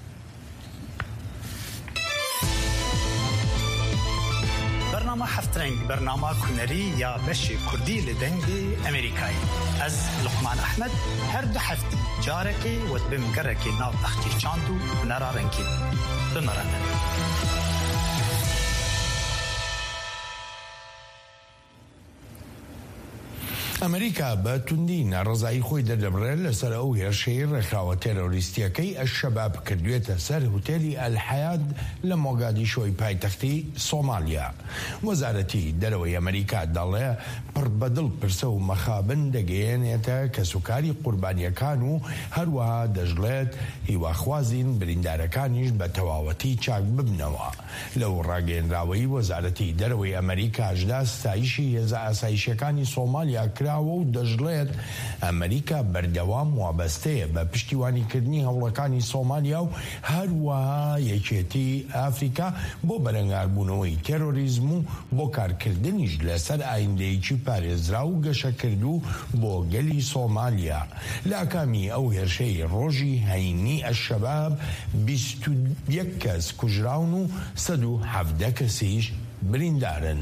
برنامه هفترنگ برنامه کنری یا بشی کردی لدنگی امریکایی از لقمان احمد هر دو هفته جارکی و بمگرکی ناو تختی چاندو نرارنکی بمرانه ئەمریکا بە توندی ناڕزایی خۆی دەدەبڕێت لەسەر ئەو هێرشەی ڕێکخراوە تێرۆریستیەکەی ئەشەباب کردوێتە سەر هوتێلی ئەلحەیات لە مۆگادیشۆی پایتەختی سۆمالیا. وەزارەتی دەرەوەی ئەمریکا دەڵێ پڕ بەدڵ پرسە و مەخابن دەگەیەنێتە کەسوکاری قوربانیەکان و هەروەها دەژڵێت هیواخوازین بریندارەکانیش بە تەواوەتی چاک ببنەوە. لەو ڕاگەیەنراوەی وەزارەتی دەرەوەی ئەمریکاشدا ستایشی هێزە ئاسایشیەکانی سۆمالیا کراوە و دەژڵێت ئەمریکا بەردەوام وابەستەیە بە پشتیوانیکردنی هەوڵەکانی سۆمالیا و هەروەها یەکێتی ئافریکا بۆ بەرەنگاربوونەوەی تێرۆریزم و بۆ کارکردنیش لەسەر ئایندەیەکی پارێزرا و گەشەکردو بۆ گەلی سۆمالیا. لە ئاکامی ئەو هێرشەی ڕۆژی هەینی ئەشەباب 21 کەس کوژراون و 117 کەسیش بریندارن.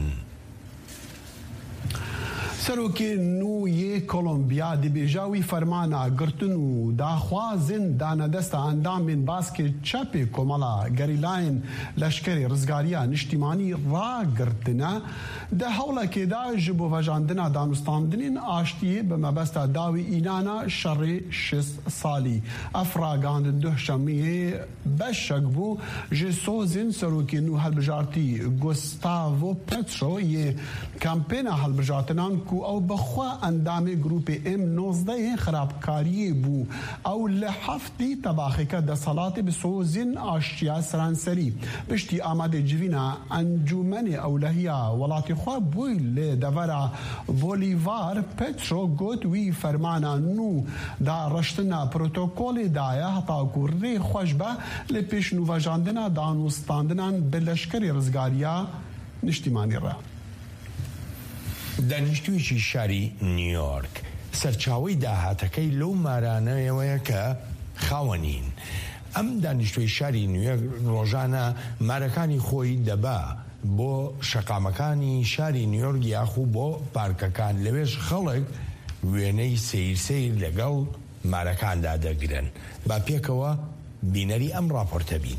سروکی نوی کولومبیا دبیجاوی فرمانا گرتن و داخوازن دانەدەستە ئەندامین باسکی چەپی کۆمەڵە گەریلاین لەشکری ڕزگاریە نیشتیمانی ڕاگرتنە دە هەوڵەکێدا ji بۆ vەژاندنا دانوستاندنین ئاشتیە بە مەبەستە داوی ئینانە شەڕی 6 ساڵی ئەفراگاندن دوشەمەیە بەشەک بوو ji سۆزین سەرۆکی نو هەڵبژارتی گوستاڤۆ پێترۆ یە کامپێنە هەڵبژارتنان کو ئەو بەخوا ئەندامی گروپی M19 خراپکاریە بوو ئەو لە هەفتی تەباخیکە دەسەڵاتی بسۆزین ئاشتیا سەرانسەری پشتی ئامادەجیڤینە ئەنجومەنی ئەولەهیە وڵاتی خوا بووی لێ دەڤەرە بۆلیڤار پێترۆ گوت وی فەرمانە نو دا ڕشتنە پرۆتۆکۆڵێدایە هەتاکو ڕێ خۆش بە لە پێش نوڤەژاندنە دانوستاندنان بە لەشکری ڕزگاریە نیشتیمانی ڕە. دانیشتوویەکی شاری نیویۆرک سەرچاوەی داهاتەکەی لەو مارانەیەوەیە کە خاوەنین. ئەم دانیشتووی شاری نیویۆرک ڕۆژانە مارەکانی خۆی دەبا بۆ شەقامەکانی شاری نیویۆرک یاخوو بۆ پارکەکان لەوێش خەڵک وێنەی سیر لەگەڵ مارەکاندا دەگرن. با پێکەوە بینەری ئەم راپۆرتە بین.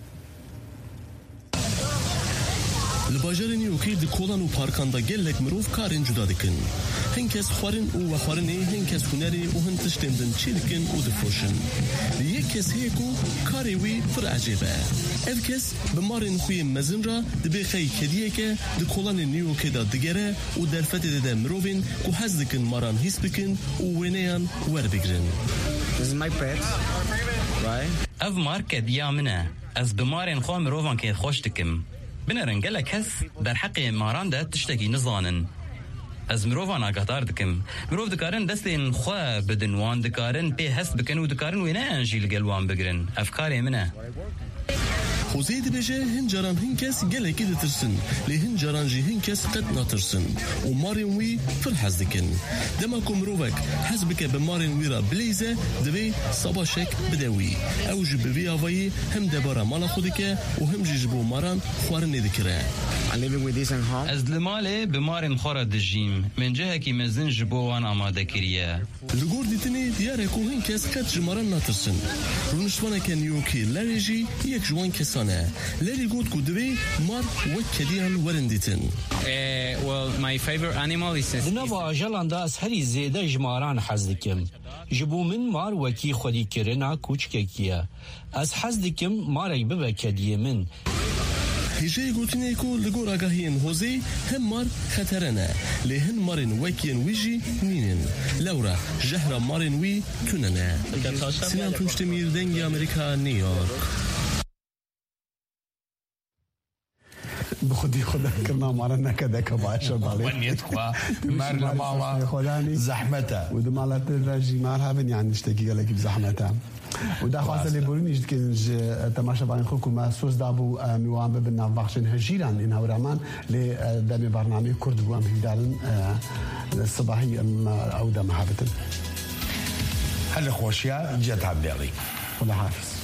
لباجر نیوکی د کولان و پارکان دا گلک مروف کارین جدا دکن. هنکس خوارن و خوارنه هنکس هنری و هن تشتندن چی دکن و دفروشن. یک کس هیکو کاری وی پر عجیبه. اف کس بمارن خوی مزن را دبی خی کدیه که د کولان نیوکی دا دگره و درفت ده مروفین که حز دکن ماران حس بکن و وینیان ور بگرن. This is my pet, right? اف مارکت یا منه. از بمارن خواه مروفان که خوش دکم. بنرن گلک هست در حق ماران ده تشتکی نزانن. از مروفان آگاهدار دکم. مروف دکارن دستین خواه بدن وان دکارن پی هست بکن و دکارن وینه انجیل گلوان بگرن. افکاری منه. خوزي دبجه هنجران هنكس جلك دترسن لهنجران جي هنكس قد ناترسن ومارين وي فرحز دكن دماكم روبك حسبك بمارين ويرا بليزه دبي صباشك بدوي او جبي افاي هم دبره مال خودك وهم جيجبو ماران خوارن ذكره از لماله بمارن خورا دجیم من جهه کی مزن جبوان آماده کریه لگور دیتنی دیاره که هنکس قد جمارن ناترسن رونشتوانه که نیوکی لریجی یک جوان کسانه لری گود کدوی مار وکدیان ورندیتن well my favorite animal is دنوا جلاندا از هری زیده جماران حز دکم جبو من مار وکی خودی کرنا کوچککیه از حز دکم مارک ببه کدیه من هیجای گوتنه کو لگور آگاهین هوزی هم مار خطرنه لهن مارن وکین ویجی نینن لورا جهر مارن وی توننه سینان تونشتمیر دنگی امریکا نیویورک بخودی خدا کرنا مارا نکده که باشه بالی ونیت خوا مار لماوا زحمته و دمالات راجی مار هبن يعني نشتكي قالك بزحمته ودا خاصة اللي بوريني جد كنج تماشى باين خوكم ما سوز دابو ميوان ببنا بخشن هجيران إنها ورمان لدامي برنامج كرد قوام هيدالن الصباحي أو دام حابتن هل خوشيا جد عبدالي ولا حافظ